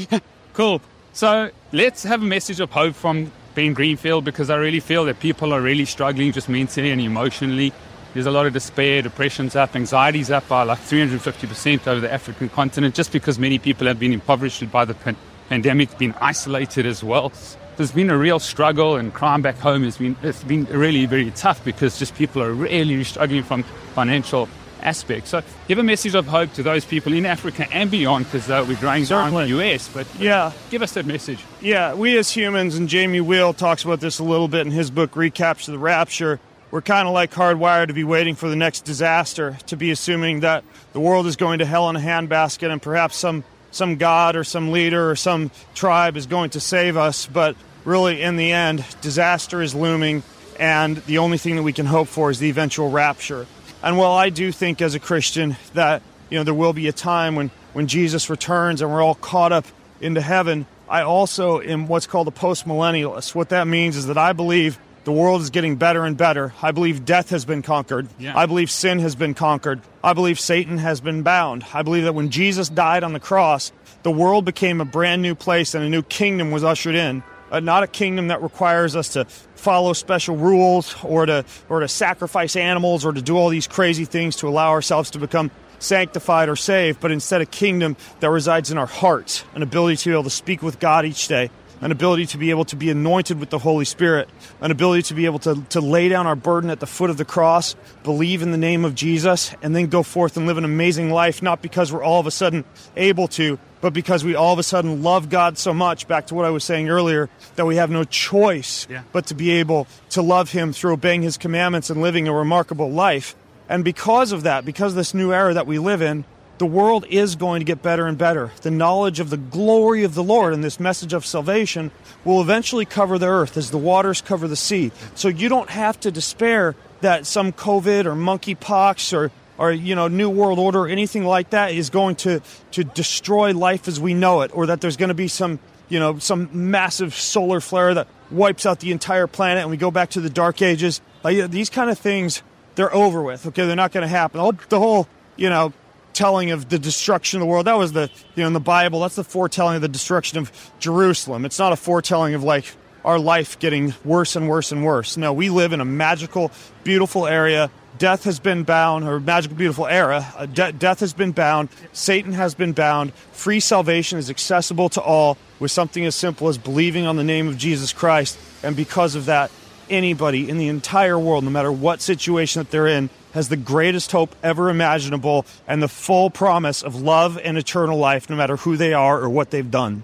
Cool. So let's have a message of hope from Ben Greenfield, because I really feel that people are really struggling just mentally and emotionally. There's a lot of despair, depression's up, anxiety's up by like three hundred fifty percent over the African continent, just because many people have been impoverished by the pan- pandemic, been isolated as well. There's been a real struggle, and crime back home has been it's been really, very tough because just people are really struggling from financial aspects. So give a message of hope to those people in Africa and beyond, because uh, we're growing down in the U S, but yeah, give us that message. Yeah, we as humans, and Jamie Wheel talks about this a little bit in his book, Recapture the Rapture, we're kind of like hardwired to be waiting for the next disaster, to be assuming that the world is going to hell in a handbasket and perhaps some, some god or some leader or some tribe is going to save us. But really, in the end, disaster is looming, and the only thing that we can hope for is the eventual rapture. And while I do think as a Christian that, you know, there will be a time when, when Jesus returns and we're all caught up into heaven, I also am what's called a post-millennialist. What that means is that I believe the world is getting better and better. I believe death has been conquered. Yeah. I believe sin has been conquered. I believe Satan has been bound. I believe that when Jesus died on the cross, the world became a brand new place and a new kingdom was ushered in. Uh, not a kingdom that requires us to follow special rules or to or to sacrifice animals or to do all these crazy things to allow ourselves to become sanctified or saved, but instead a kingdom that resides in our hearts, an ability to be able to speak with God each day, an ability to be able to be anointed with the Holy Spirit, an ability to be able to, to lay down our burden at the foot of the cross, believe in the name of Jesus, and then go forth and live an amazing life, not because we're all of a sudden able to, but because we all of a sudden love God so much, back to what I was saying earlier, that we have no choice yeah. but to be able to love Him through obeying His commandments and living a remarkable life. And because of that, because of this new era that we live in, the world is going to get better and better. The knowledge of the glory of the Lord and this message of salvation will eventually cover the earth as the waters cover the sea. So you don't have to despair that some COVID or monkeypox or or, you know, New World Order or anything like that is going to, to destroy life as we know it, or that there's going to be some, you know, some massive solar flare that wipes out the entire planet and we go back to the Dark Ages. Like, these kind of things, they're over with, okay? They're not going to happen. The whole, the whole, you know, telling of the destruction of the world, that was the, you know, in the Bible, that's the foretelling of the destruction of Jerusalem. It's not a foretelling of, like, our life getting worse and worse and worse. No, we live in a magical, beautiful area. Death has been bound, or magical, beautiful era. Uh, de- death has been bound. Satan has been bound. Free salvation is accessible to all with something as simple as believing on the name of Jesus Christ. And because of that, anybody in the entire world, no matter what situation that they're in, has the greatest hope ever imaginable and the full promise of love and eternal life, no matter who they are or what they've done.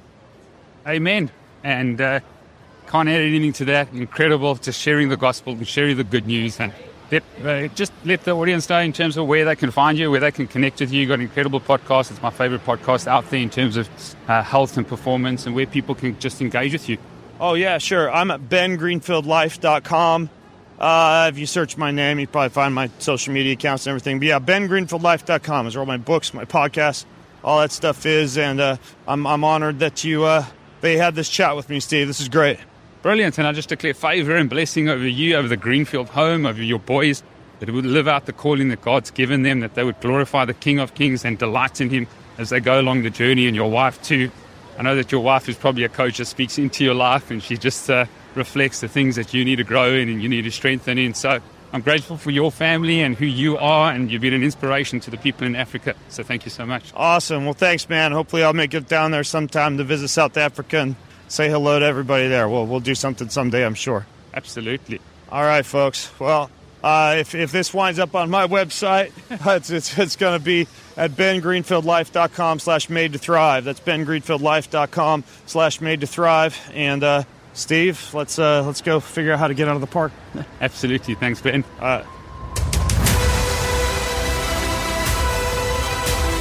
Amen. And uh, can't add anything to that. Incredible, just sharing the gospel and sharing the good news. And Let, uh, just let the audience know in terms of where they can find you, where they can connect with you. You've got an incredible podcast. It's my favorite podcast out there in terms of uh, health and performance, and where people can just engage with you. Oh, yeah, sure. I'm at ben greenfield life dot com. Uh, if you search my name, you probably find my social media accounts and everything. But yeah, ben greenfield life dot com is where all my books, my podcasts, all that stuff is. And uh, I'm, I'm honored that you uh, they had this chat with me, Steve. This is great. Brilliant. And I just declare favor and blessing over you, over the Greenfield home, over your boys, that would live out the calling that God's given them, that they would glorify the King of Kings and delight in Him as they go along the journey, and your wife too. I know that your wife is probably a coach that speaks into your life, and she just uh, reflects the things that you need to grow in and you need to strengthen in. So I'm grateful for your family and who you are, and you've been an inspiration to the people in Africa. So thank you so much. Awesome. Well, thanks, man. Hopefully I'll make it down there sometime to visit South Africa and say hello to everybody there. We'll, we'll do something someday, I'm sure. Absolutely. All right, folks. Well, uh, if, if this winds up on my website, it's, it's, it's going to be at ben greenfield life dot com slash made to thrive. That's ben greenfield life dot com slash made to thrive. And uh, Steve, let's uh, let's go figure out how to get out of the park. Absolutely. Thanks, Ben. Uh,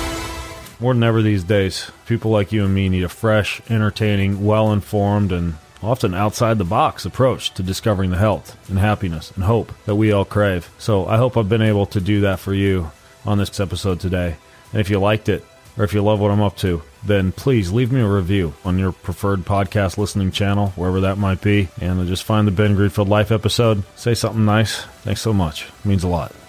More than ever these days, people like you and me need a fresh, entertaining, well-informed, and often outside-the-box approach to discovering the health and happiness and hope that we all crave. So I hope I've been able to do that for you on this episode today. And if you liked it, or if you love what I'm up to, then please leave me a review on your preferred podcast listening channel, wherever that might be, and just find the Ben Greenfield Life episode. Say something nice. Thanks so much. It means a lot.